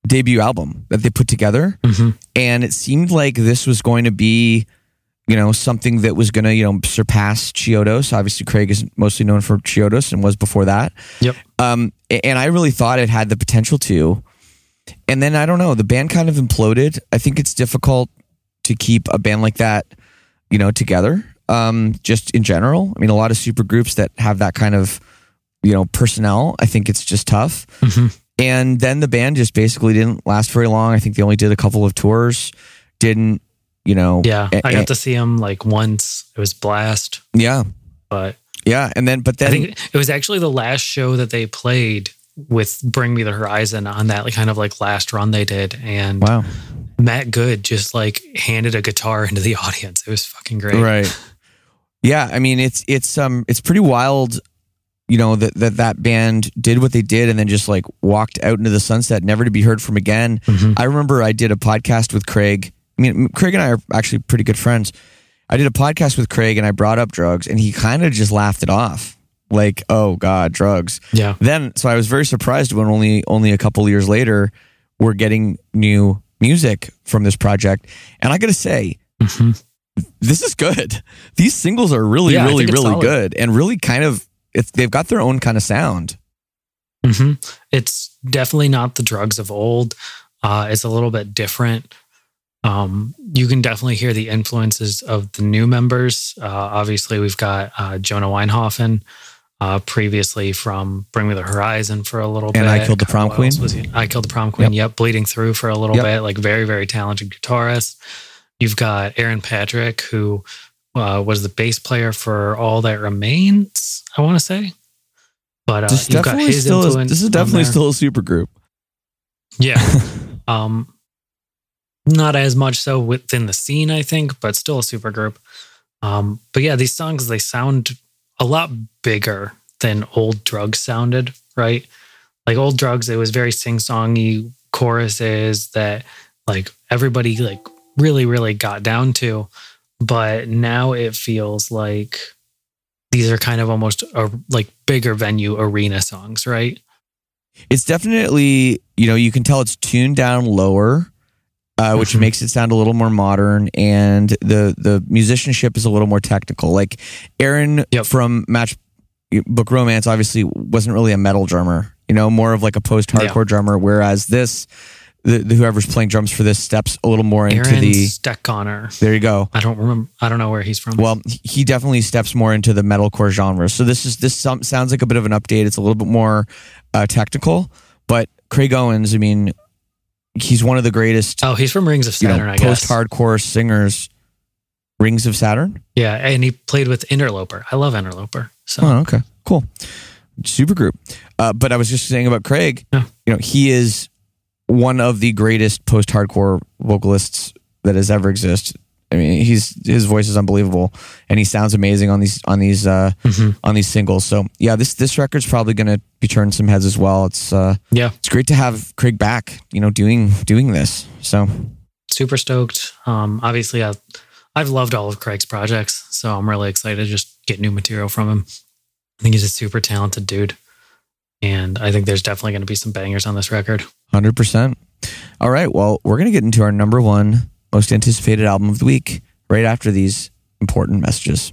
Speaker 2: debut album that they put together.
Speaker 1: Mm-hmm.
Speaker 2: And it seemed like this was going to be, you know, something that was going to, you know, surpass Chiodos. Obviously, Craig is mostly known for Chiodos and was before that.
Speaker 1: Yep.
Speaker 2: Um, and I really thought it had the potential to. And then, I don't know, the band kind of imploded. I think it's difficult to keep a band like that, you know, together, um, just in general. I mean, a lot of super groups that have that kind of, you know, personnel, I think it's just tough.
Speaker 1: Mm-hmm.
Speaker 2: And then the band just basically didn't last very long. I think they only did a couple of tours, didn't, you know.
Speaker 1: Yeah,
Speaker 2: a-
Speaker 1: I got
Speaker 2: a-
Speaker 1: to see him like once. It was blast.
Speaker 2: Yeah.
Speaker 1: But
Speaker 2: Yeah. And then, but then.
Speaker 1: I think it was actually the last show that they played with Bring Me the Horizon on that like, kind of like last run they did. And
Speaker 2: wow.
Speaker 1: Matt Good just like handed a guitar into the audience. It was fucking great.
Speaker 2: Right. Yeah. I mean, it's, it's, um, it's pretty wild, you know, that, that that band did what they did and then just like walked out into the sunset, never to be heard from again.
Speaker 1: Mm-hmm.
Speaker 2: I remember I did a podcast with Craig. I mean, Craig and I are actually pretty good friends. I did a podcast with Craig and I brought up drugs and he kind of just laughed it off. Like, oh God, drugs.
Speaker 1: Yeah.
Speaker 2: Then, so I was very surprised when only, only a couple of years later, we're getting new music from this project. And I got to say,
Speaker 1: mm-hmm.
Speaker 2: this is good. These singles are really,
Speaker 1: Yeah, I
Speaker 2: really,
Speaker 1: think it's
Speaker 2: really
Speaker 1: solid.
Speaker 2: good and really kind of, it's, they've got their own kind of sound.
Speaker 1: Mm-hmm. It's definitely not the drugs of old. Uh, it's a little bit different. Um, you can definitely hear the influences of the new members. Uh, obviously, we've got uh, Jonah Weinhofen, uh, previously from Bring Me the Horizon for a little
Speaker 2: And
Speaker 1: bit.
Speaker 2: I Killed the Prom
Speaker 1: What
Speaker 2: Queen.
Speaker 1: else was he? I Killed the Prom Queen.
Speaker 2: Yep.
Speaker 1: Yep. Bleeding Through for a little
Speaker 2: Yep.
Speaker 1: bit. Like very, very talented guitarist. You've got Aaron Patrick, who uh, was the bass player for All That Remains, I want to say. But uh,
Speaker 2: This,
Speaker 1: you've got
Speaker 2: definitely
Speaker 1: his
Speaker 2: still is,
Speaker 1: influence.
Speaker 2: this is
Speaker 1: on
Speaker 2: definitely
Speaker 1: there.
Speaker 2: still a super group.
Speaker 1: Yeah. um, not as much so within the scene, I think, but still a super group. Um, but yeah, these songs, they sound a lot bigger than Old Drugs sounded, right? Like Old Drugs, it was very sing-songy choruses that like everybody like really, really got down to. But now it feels like these are kind of almost a, like bigger venue arena songs, right?
Speaker 2: It's definitely, you know, you can tell it's tuned down lower, uh, which
Speaker 1: Mhm.
Speaker 2: makes it sound a little more modern, and the the musicianship is a little more technical. Like Aaron
Speaker 1: Yep.
Speaker 2: from Matchbook Romance obviously wasn't really a metal drummer, you know, more of like a post-hardcore
Speaker 1: Yeah.
Speaker 2: drummer, whereas this, the, the whoever's playing drums for this steps a little more into
Speaker 1: Aaron
Speaker 2: the,
Speaker 1: Steckconnor.
Speaker 2: there you go.
Speaker 1: I don't remember. I don't know where he's from.
Speaker 2: Well, he definitely steps more into the metalcore genre. So this is this some, sounds like a bit of an update. It's a little bit more uh, technical, but Craig Owens, I mean, he's one of the greatest,
Speaker 1: oh, he's from Rings of
Speaker 2: you
Speaker 1: Saturn,
Speaker 2: know,
Speaker 1: I guess.
Speaker 2: post-hardcore singers. Rings of Saturn.
Speaker 1: Yeah, and he played with Interloper. I love Interloper. So
Speaker 2: Oh, okay, cool, super group. Uh, but I was just saying about Craig.
Speaker 1: Yeah.
Speaker 2: You know, he is one of the greatest post-hardcore vocalists that has ever existed. I mean, he's his voice is unbelievable, and he sounds amazing on these on these uh,
Speaker 1: Mhm.
Speaker 2: on these singles. So yeah, this this record's probably going to be turning some heads as well. It's uh,
Speaker 1: yeah,
Speaker 2: it's great to have Craig back. You know, doing doing this. So
Speaker 1: super stoked. Um, obviously, I, I've loved all of Craig's projects, so I'm really excited to just get new material from him. I think he's a super talented dude, and I think there's definitely going to be some bangers on this record.
Speaker 2: one hundred percent. All right, well, we're going to get into our number one most anticipated album of the week right after these important messages.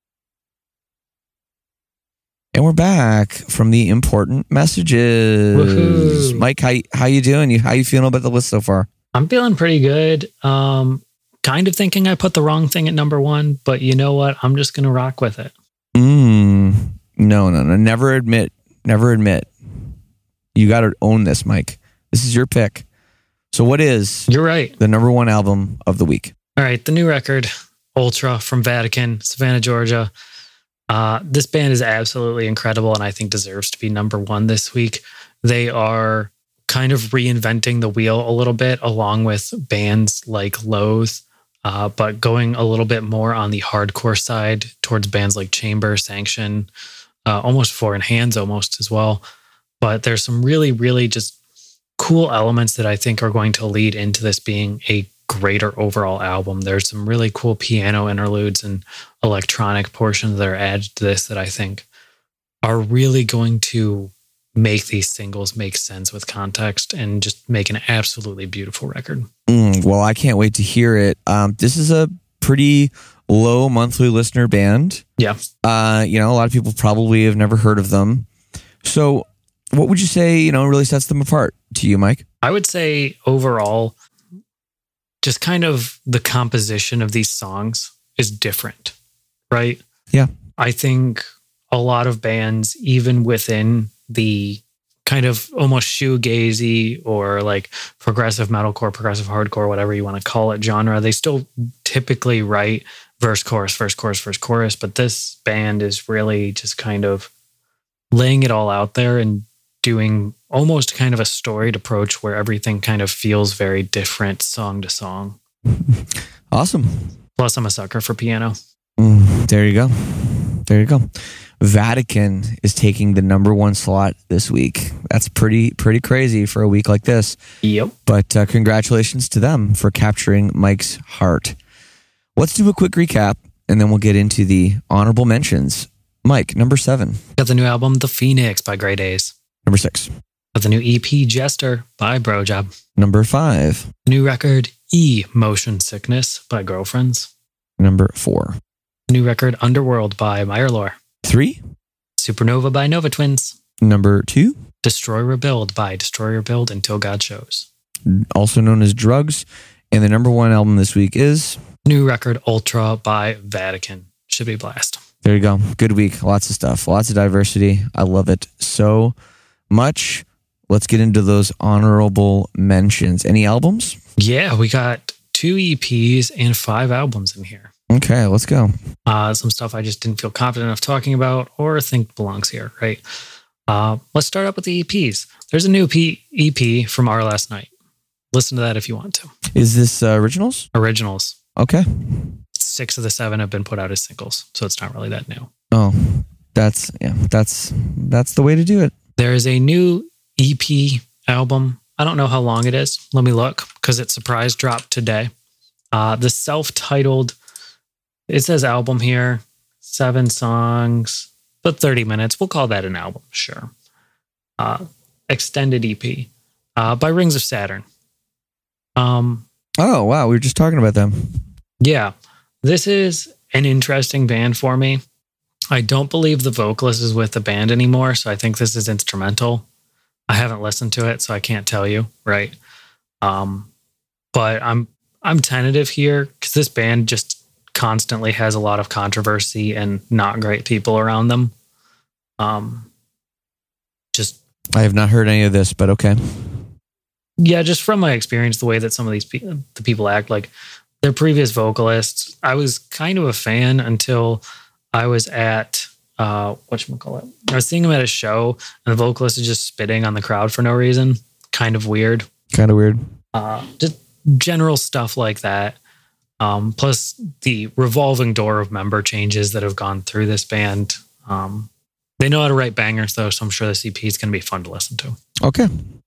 Speaker 2: And we're back from the important messages.
Speaker 1: Woohoo.
Speaker 2: Mike, how how you doing? You how you feeling about the list so far?
Speaker 1: I'm feeling pretty good. Um, kind of thinking I put the wrong thing at number one, but you know what? I'm just going to rock with it.
Speaker 2: Mm, no, no, no. Never admit. Never admit. You got to own this, Mike. This is your pick. So what is
Speaker 1: You're right.
Speaker 2: the number one album of the week?
Speaker 1: All right, the new record, Ultra from Vatican, Savannah, Georgia. Uh, this band is absolutely incredible and I think deserves to be number one this week. They are kind of reinventing the wheel a little bit along with bands like Loathe, uh, but going a little bit more on the hardcore side towards bands like Chamber, Sanction, uh, almost Four in Hands almost as well. But there's some really, really just cool elements that I think are going to lead into this being a greater overall album. There's some really cool piano interludes and electronic portions that are added to this that I think are really going to make these singles make sense with context and just make an absolutely beautiful record.
Speaker 2: Mm, well, I can't wait to hear it. Um, this is a pretty low monthly listener band.
Speaker 1: Yeah.
Speaker 2: Uh, you know, a lot of people probably have never heard of them. So what would you say, you know, really sets them apart to you, Mike?
Speaker 1: I would say overall, just kind of the composition of these songs is different, right?
Speaker 2: Yeah.
Speaker 1: I think a lot of bands, even within the kind of almost shoegazy or like progressive metalcore, progressive hardcore, whatever you want to call it, genre, they still typically write verse, chorus, verse, chorus, verse, chorus. But this band is really just kind of laying it all out there and doing almost kind of a storied approach where everything kind of feels very different song to song.
Speaker 2: Awesome.
Speaker 1: Plus, I'm a sucker for piano.
Speaker 2: Mm, there you go. There you go. Vatican is taking the number one slot this week. That's pretty pretty crazy for a week like this.
Speaker 1: Yep.
Speaker 2: But uh, congratulations to them for capturing Mike's heart. Let's do a quick recap, and then we'll get into the honorable mentions. Mike, number seven.
Speaker 1: Got the new album, The Phoenix by Grey Days.
Speaker 2: Number six.
Speaker 1: Got the new E P, Jester by Brojob.
Speaker 2: Number five.
Speaker 1: The new record, E Motion Sickness by Girlfriends.
Speaker 2: Number four.
Speaker 1: The new record, Underworld by Myrlor.
Speaker 2: Three.
Speaker 1: Supernova by Nova Twins.
Speaker 2: Number two.
Speaker 1: Destroy Rebuild by Destroy Rebuild Until God Shows.
Speaker 2: Also known as Drugs. And the number one album this week is...
Speaker 1: New record, Ultra by Vatican. Should be a blast.
Speaker 2: There you go. Good week. Lots of stuff. Lots of diversity. I love it so much. Let's get into those honorable mentions. Any albums?
Speaker 1: Yeah, we got two E Ps and five albums in here.
Speaker 2: Okay, let's go.
Speaker 1: Uh, some stuff I just didn't feel confident enough talking about or think belongs here, right? Uh, let's start up with the E Ps. There's a new P- E P from Our Last Night. Listen to that if you want to.
Speaker 2: Is this uh, originals?
Speaker 1: Originals.
Speaker 2: Okay.
Speaker 1: Six of the seven have been put out as singles, so it's not really that new.
Speaker 2: Oh, that's yeah, that's that's the way to do it.
Speaker 1: There is a new E P album. I don't know how long it is. Let me look because it surprise dropped today. Uh, the self-titled, it says album here, seven songs, but thirty minutes. We'll call that an album, sure. Uh, extended E P uh, by Rings of Saturn. Um.
Speaker 2: Oh, wow. We were just talking about them.
Speaker 1: Yeah. This is an interesting band for me. I don't believe the vocalist is with the band anymore, so I think this is instrumental. I haven't listened to it, so I can't tell you, right? Um, but I'm I'm tentative here because this band just constantly has a lot of controversy and not great people around them. Um, just
Speaker 2: I have not heard any of this, but okay.
Speaker 1: Yeah, just from my experience, the way that some of these pe- the people act, like their previous vocalists, I was kind of a fan until I was at uh, whatchamacallit. I was seeing him at a show, and the vocalist is just spitting on the crowd for no reason. Kind of weird.
Speaker 2: Kind of weird.
Speaker 1: Uh, just general stuff like that. Um, plus the revolving door of member changes that have gone through this band. Um, they know how to write bangers, though, so I'm sure this E P is going to be fun to listen to.
Speaker 2: Okay.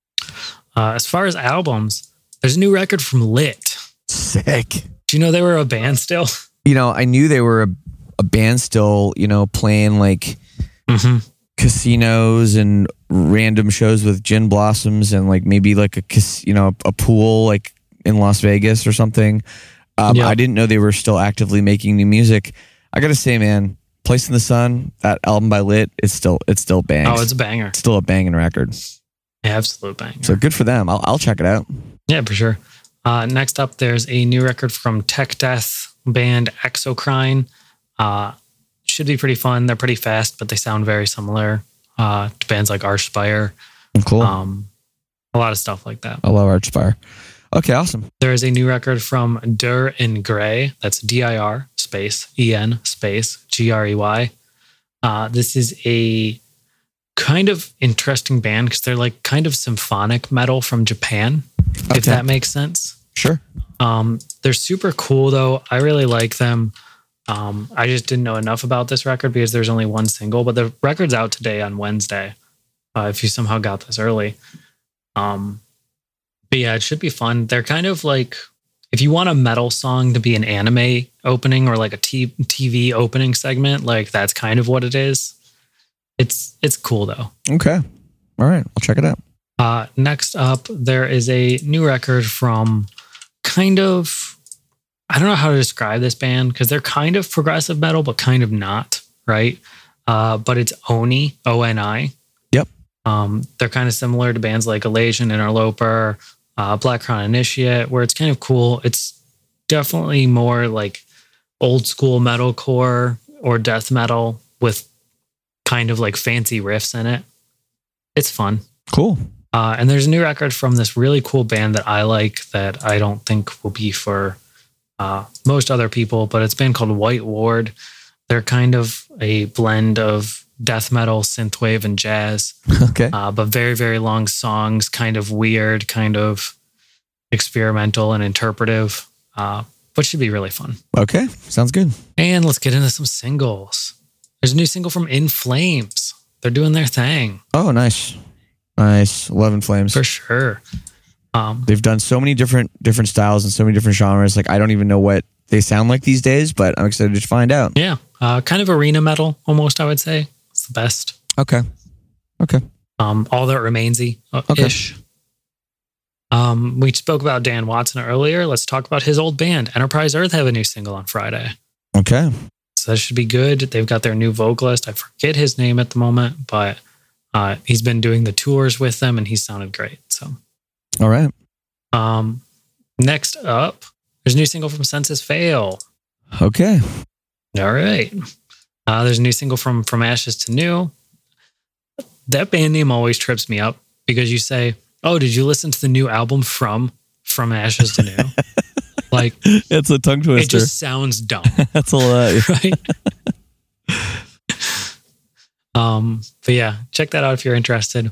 Speaker 1: Uh, as far as albums, there's a new record from Lit.
Speaker 2: Sick.
Speaker 1: Do you know they were a band still?
Speaker 2: You know, I knew they were a, a band still, you know, playing like
Speaker 1: Mm-hmm.
Speaker 2: casinos and random shows with gin blossoms and like maybe like a, cas- you know, a pool like in Las Vegas or something. Um,
Speaker 1: Yeah.
Speaker 2: I didn't know they were still actively making new music. I got to say, man, Place in the Sun, that album by Lit, it's still, it's still bangs.
Speaker 1: Oh, it's a banger.
Speaker 2: It's still a banging record.
Speaker 1: Absolute banger.
Speaker 2: So good for them. I'll, I'll check it out.
Speaker 1: Yeah, for sure. Uh, next up, there's a new record from Tech Death band Exocrine. Uh, should be pretty fun. They're pretty fast, but they sound very similar uh, to bands like Archspire.
Speaker 2: Cool.
Speaker 1: Um, a lot of stuff like that.
Speaker 2: I love Archspire. Okay, awesome.
Speaker 1: There is a new record from Dir in Grey. That's D I R space E N space G R E Y. Uh, this is a kind of interesting band because they're like kind of symphonic metal from Japan,
Speaker 2: Okay.
Speaker 1: if that makes sense.
Speaker 2: Sure.
Speaker 1: Um, they're super cool though. I really like them. Um, I just didn't know enough about this record because there's only one single, but the record's out today on Wednesday. Uh, if you somehow got this early. Um, but yeah, it should be fun. They're kind of like, if you want a metal song to be an anime opening or like a t- TV opening segment, like that's kind of what it is. It's, it's cool though.
Speaker 2: Okay. All right. I'll check it out.
Speaker 1: Uh, next up, there is a new record from kind of, I don't know how to describe this band because they're kind of progressive metal, but kind of not, right? Uh, but it's Oni, O N I.
Speaker 2: Yep.
Speaker 1: Um, they're kind of similar to bands like Elation, Interloper, uh, Black Crown Initiate, where it's kind of cool. It's definitely more like old school metalcore or death metal with kind of like fancy riffs in it. It's fun.
Speaker 2: Cool.
Speaker 1: Uh, and there's a new record from this really cool band that I like that I don't think will be for uh, most other people, but it's a band called White Ward. They're kind of a blend of death metal, synthwave, and jazz.
Speaker 2: Okay.
Speaker 1: Uh, but very, very long songs, kind of weird, kind of experimental and interpretive, uh, but should be really fun.
Speaker 2: Okay. Sounds good.
Speaker 1: And let's get into some singles. There's a new single from In Flames. They're doing their thing.
Speaker 2: Oh, nice. Nice. Love In Flames.
Speaker 1: For sure. Um,
Speaker 2: They've done so many different different styles and so many different genres. Like, I don't even know what they sound like these days, but I'm excited to find out.
Speaker 1: yeah. Uh, kind of arena metal, almost, I would say. It's the best.
Speaker 2: Okay. Okay.
Speaker 1: Um, all that remains-y uh,
Speaker 2: Okay.
Speaker 1: ish. Um, we spoke about Dan Watson earlier. Let's talk about his old band, Enterprise Earth, have a new single on Friday.
Speaker 2: Okay.
Speaker 1: So that should be good. They've got their new vocalist. I forget his name at the moment, but uh, he's been doing the tours with them and he sounded great. So,
Speaker 2: All right.
Speaker 1: um, next up, there's a new single from Census Fail.
Speaker 2: Okay.
Speaker 1: All right. Uh, there's a new single from From Ashes to New. That band name always trips me up because you say, oh, did you listen to the new album from From Ashes to New? Like,
Speaker 2: It's a tongue twister.
Speaker 1: it just sounds dumb.
Speaker 2: That's a lot.
Speaker 1: Right? um, but yeah, check that out if you're interested.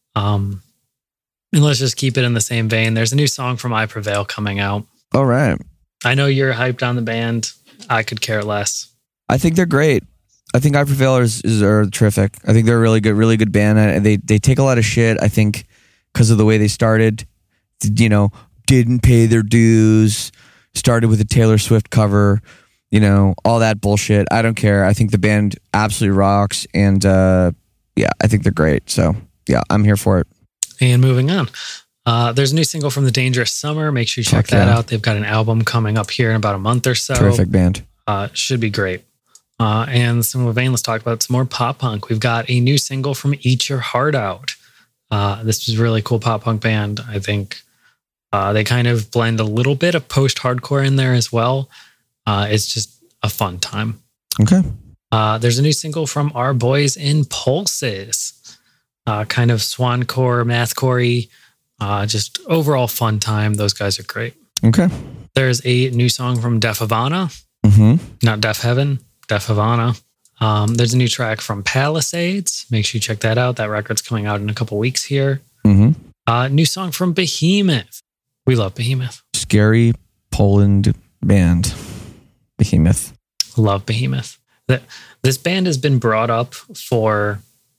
Speaker 1: Um, and let's just keep it in the same vein. There's a new song from I Prevail coming out.
Speaker 2: All right.
Speaker 1: I know you're hyped on the band. I could care less.
Speaker 2: I think they're great. I think I Prevail is, is are terrific. I think they're a really good, really good band. And they they take a lot of shit. I think because of the way they started, you know, didn't pay their dues. Started with a Taylor Swift cover, you know, all that bullshit. I don't care. I think the band absolutely rocks, and uh, yeah, I think they're great. So yeah, I'm here for it.
Speaker 1: And moving on. Uh, there's a new single from The Dangerous Summer. Make sure you check
Speaker 2: Fuck
Speaker 1: that
Speaker 2: yeah.
Speaker 1: out. They've got an album coming up here in about a month or so.
Speaker 2: Terrific band.
Speaker 1: Uh, should be great. Uh, and similar vein, let's talk about some more pop punk. We've got a new single from Eat Your Heart Out. Uh, this is a really cool pop punk band. I think uh, they kind of blend a little bit of post-hardcore in there as well. Uh, it's just a fun time.
Speaker 2: Okay.
Speaker 1: Uh, there's a new single from Our Boys in Pulses. Uh, kind of swancore, mathcore-y. Uh, just overall fun time. Those guys are great.
Speaker 2: Okay.
Speaker 1: There's a new song from Def Havana.
Speaker 2: Mm-hmm.
Speaker 1: Not Def Heaven, Def Havana. Um, there's a new track from Palisades. Make sure you check that out. That record's coming out in a couple weeks here.
Speaker 2: Mm-hmm.
Speaker 1: Uh, new song from Behemoth. We love Behemoth.
Speaker 2: Scary Poland band. Behemoth.
Speaker 1: Love Behemoth. The, this band has been brought up for,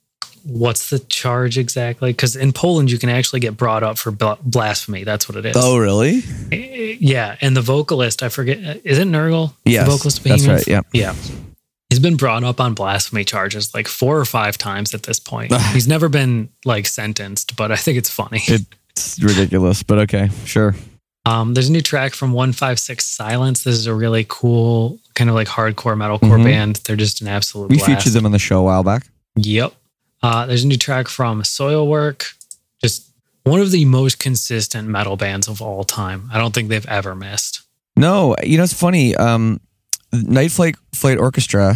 Speaker 1: what's the charge exactly? Because in Poland, you can actually get brought up for bl- blasphemy. That's what it is.
Speaker 2: Oh, really?
Speaker 1: Yeah. And the vocalist, I forget, is it Nurgle?
Speaker 2: Yes,
Speaker 1: The vocalist of
Speaker 2: that's
Speaker 1: Behemoth?
Speaker 2: right, yeah.
Speaker 1: Yeah. He's been brought up on blasphemy charges like four or five times at this point. He's never been like sentenced, but I think it's funny.
Speaker 2: It's ridiculous, but okay, sure.
Speaker 1: Um, there's a new track from one five six Silence. This is a really cool kind of like hardcore metalcore
Speaker 2: Mhm.
Speaker 1: band. They're just an absolute
Speaker 2: We
Speaker 1: blast.
Speaker 2: featured them on the show a while back.
Speaker 1: Yep. Uh, there's a new track from Soilwork. Just one of the most consistent metal bands of all time. I don't think they've ever missed.
Speaker 2: No, you know, it's funny. Um, Night Flight Flight Orchestra,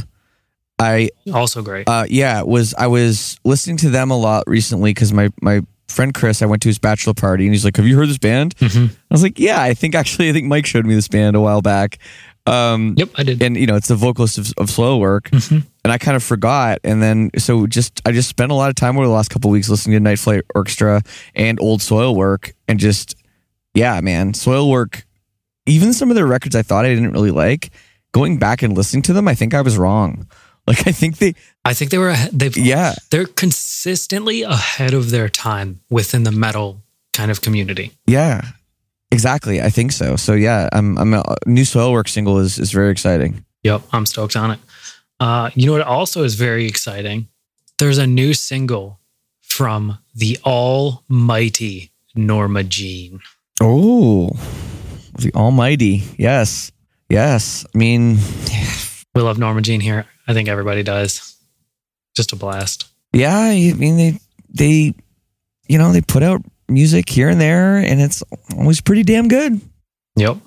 Speaker 2: I
Speaker 1: Also great.
Speaker 2: uh, yeah, was I was listening to them a lot recently because my my friend Chris, I went to his bachelor party and he's like, "Have you heard this band?"
Speaker 1: Mhm.
Speaker 2: I was like, "Yeah, I think actually, I think Mike showed me this band a while back." Um,
Speaker 1: Yep, I did.
Speaker 2: and you know, it's the vocalist of, of Soilwork,
Speaker 1: Mhm.
Speaker 2: and I kind of forgot. And then so just I just spent a lot of time over the last couple of weeks listening to Night Flight Orchestra and old Soilwork, and just yeah, man, Soilwork. Even some of their records I thought I didn't really like. Going back and listening to them, I think I was wrong. Like I think they,
Speaker 1: I think they were, ahe- they've,
Speaker 2: yeah,
Speaker 1: they're consistently ahead of their time within the metal kind of community.
Speaker 2: yeah, exactly. I think so. So yeah, I'm I'm a new Soilwork single is is very exciting.
Speaker 1: Yep, I'm stoked on it. Uh, you know what also is very exciting? There's a new single from the almighty Norma Jean.
Speaker 2: Oh, the almighty. Yes. Yes. I mean,
Speaker 1: we love Norma Jean here. I think everybody does. Just a blast.
Speaker 2: Yeah. I mean, they, they, you know, they put out music here and there, and it's always pretty damn good.
Speaker 1: Yep.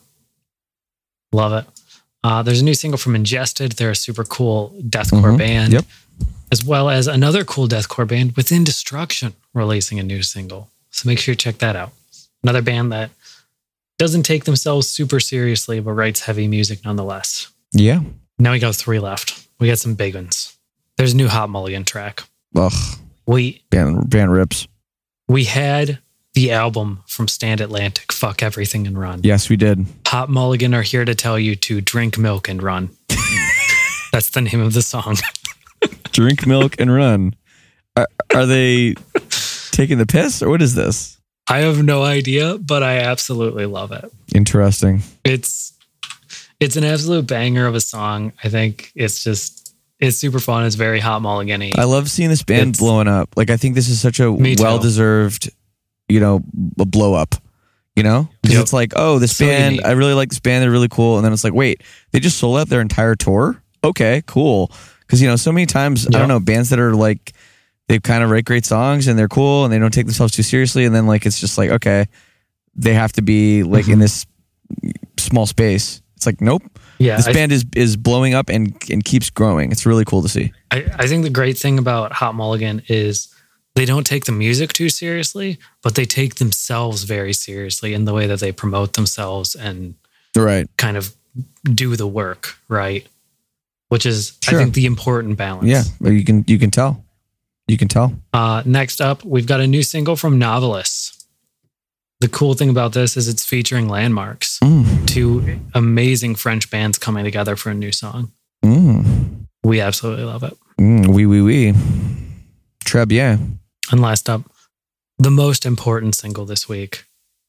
Speaker 1: Love it. Uh, there's a new single from Ingested. They're a super cool deathcore
Speaker 2: Mm-hmm.
Speaker 1: band.
Speaker 2: Yep.
Speaker 1: As well as another cool deathcore band, Within Destruction, releasing a new single. So make sure you check that out. Another band that doesn't take themselves super seriously, but writes heavy music nonetheless.
Speaker 2: Yeah.
Speaker 1: Now we got three left. We got some big ones. There's a new Hot Mulligan track.
Speaker 2: Ugh.
Speaker 1: We
Speaker 2: Band, band rips.
Speaker 1: we had the album from Stand Atlantic, Fuck Everything and Run.
Speaker 2: Yes, we did.
Speaker 1: Hot Mulligan are here to tell you to drink milk and run. That's the name of the song.
Speaker 2: Drink milk and run. Are, are they taking the piss, or what is this?
Speaker 1: I have no idea, but I absolutely love it.
Speaker 2: Interesting.
Speaker 1: It's it's an absolute banger of a song. I think it's just it's super fun. It's very Hot Mulligan-y.
Speaker 2: I love seeing this band
Speaker 1: It's-
Speaker 2: blowing up. Like, I think this is such a
Speaker 1: Me too.
Speaker 2: well-deserved, you know, a blow up. You know, because
Speaker 1: Yep.
Speaker 2: it's like, oh, this
Speaker 1: So
Speaker 2: band,
Speaker 1: unique.
Speaker 2: I really like this band. They're really cool. And then it's like, wait, they just sold out their entire tour. Okay, cool. Because, you know, so many times, I
Speaker 1: Yep.
Speaker 2: don't know, bands that are like, they kind of write great songs and they're cool and they don't take themselves too seriously. And then like, it's just like, okay, they have to be like
Speaker 1: Mm-hmm.
Speaker 2: in this small space. It's like, nope.
Speaker 1: yeah,
Speaker 2: This
Speaker 1: I,
Speaker 2: band is is blowing up and and keeps growing. It's really cool to see.
Speaker 1: I, I think the great thing about Hot Mulligan is they don't take the music too seriously, but they take themselves very seriously in the way that they promote themselves and
Speaker 2: Right.
Speaker 1: kind of do the work, right? Which is,
Speaker 2: Sure.
Speaker 1: I think, the important balance.
Speaker 2: Yeah, but you can you can tell. You can tell.
Speaker 1: Uh, next up, we've got a new single from Novelists. The cool thing about this is it's featuring Landmarks,
Speaker 2: Mm.
Speaker 1: two amazing French bands coming together for a new song.
Speaker 2: Mm.
Speaker 1: We absolutely love it.
Speaker 2: Mm. Oui, oui, oui. Très bien.
Speaker 1: And last up, the most important single this week.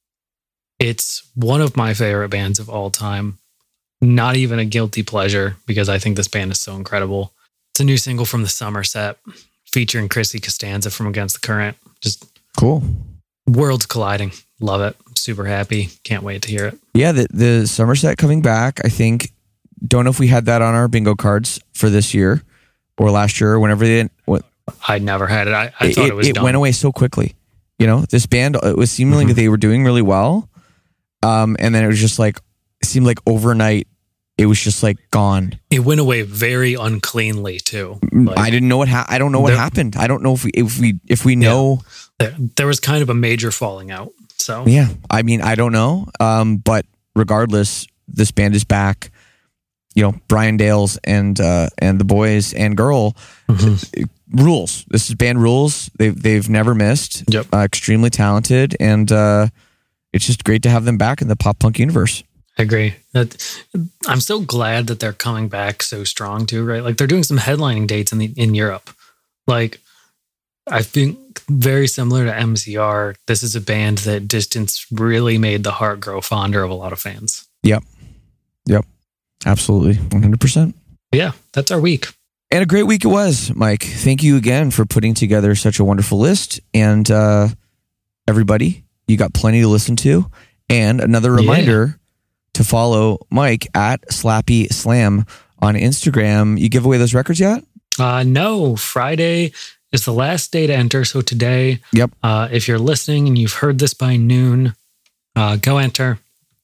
Speaker 1: It's one of my favorite bands of all time. Not even a guilty pleasure because I think this band is so incredible. It's a new single from the Somerset featuring Chrissy Costanza from Against the Current. Just
Speaker 2: Cool.
Speaker 1: worlds colliding. Love it. Super happy. Can't wait to hear it.
Speaker 2: Yeah, the the Somerset coming back. I think. Don't know if we had that on our bingo cards for this year or last year or whenever they didn't. What,
Speaker 1: I never had it. I, I
Speaker 2: it
Speaker 1: thought it was
Speaker 2: it
Speaker 1: done.
Speaker 2: went away so quickly. You know, this band. It was seemingly
Speaker 1: Mhm.
Speaker 2: they were doing really well, um, and then it was just like it seemed like overnight. It was just like gone.
Speaker 1: It went away very uncleanly too. Like,
Speaker 2: I didn't know what ha- I don't know what
Speaker 1: There-
Speaker 2: happened. I don't know if we if we if we know.
Speaker 1: there, there was kind of a major falling out. So
Speaker 2: Yeah, I mean, I don't know. Um, but regardless, this band is back. You know, Brian Dales and uh, and the boys and girl
Speaker 1: Mhm.
Speaker 2: rules. This is band rules. They've they've never missed.
Speaker 1: Yep.
Speaker 2: Uh, extremely talented, and uh, it's just great to have them back in the pop punk universe.
Speaker 1: I agree. That I'm so glad that they're coming back so strong too, right? Like they're doing some headlining dates in the in Europe. Like I think very similar to M C R, this is a band that Distance really made the heart grow fonder of a lot of fans.
Speaker 2: Yep. Yep. Absolutely. one hundred percent.
Speaker 1: Yeah, that's our week.
Speaker 2: And a great week it was, Mike. Thank you again for putting together such a wonderful list. And uh, everybody, you got plenty to listen to. And another reminder to follow Mike at Slappy Slam on Instagram. You give away those records yet?
Speaker 1: Uh, no, Friday is the last day to enter. So today,
Speaker 2: Yep.
Speaker 1: uh, if you're listening and you've heard this by noon, uh, go enter.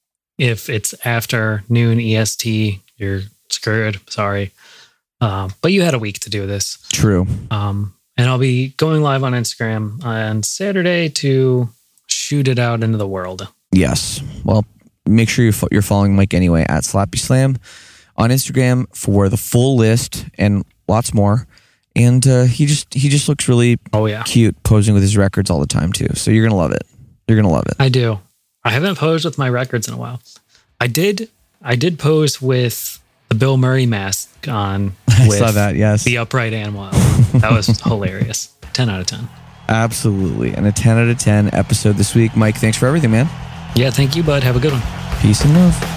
Speaker 1: If it's after noon E S T, you're screwed. Sorry. Uh, but you had a week to do this.
Speaker 2: True.
Speaker 1: Um, and I'll be going live on Instagram on Saturday to shoot it out into the world.
Speaker 2: Yes. Well, make sure you're, fo- you're following Mike anyway at Slappy Slam on Instagram for the full list and lots more. And uh, he just he just looks really
Speaker 1: Oh, yeah.
Speaker 2: cute posing with his records all the time too. So you're gonna love it. You're gonna love it.
Speaker 1: I do. I haven't posed with my records in a while. I did. I did pose with the Bill Murray mask on.
Speaker 2: I
Speaker 1: With
Speaker 2: saw that. Yes,
Speaker 1: the upright animal. That was hilarious. ten out of ten.
Speaker 2: absolutely. And a ten out of ten episode this week. Mike, thanks for everything, man.
Speaker 1: Yeah, thank you, bud. Have a good one.
Speaker 2: Peace and love.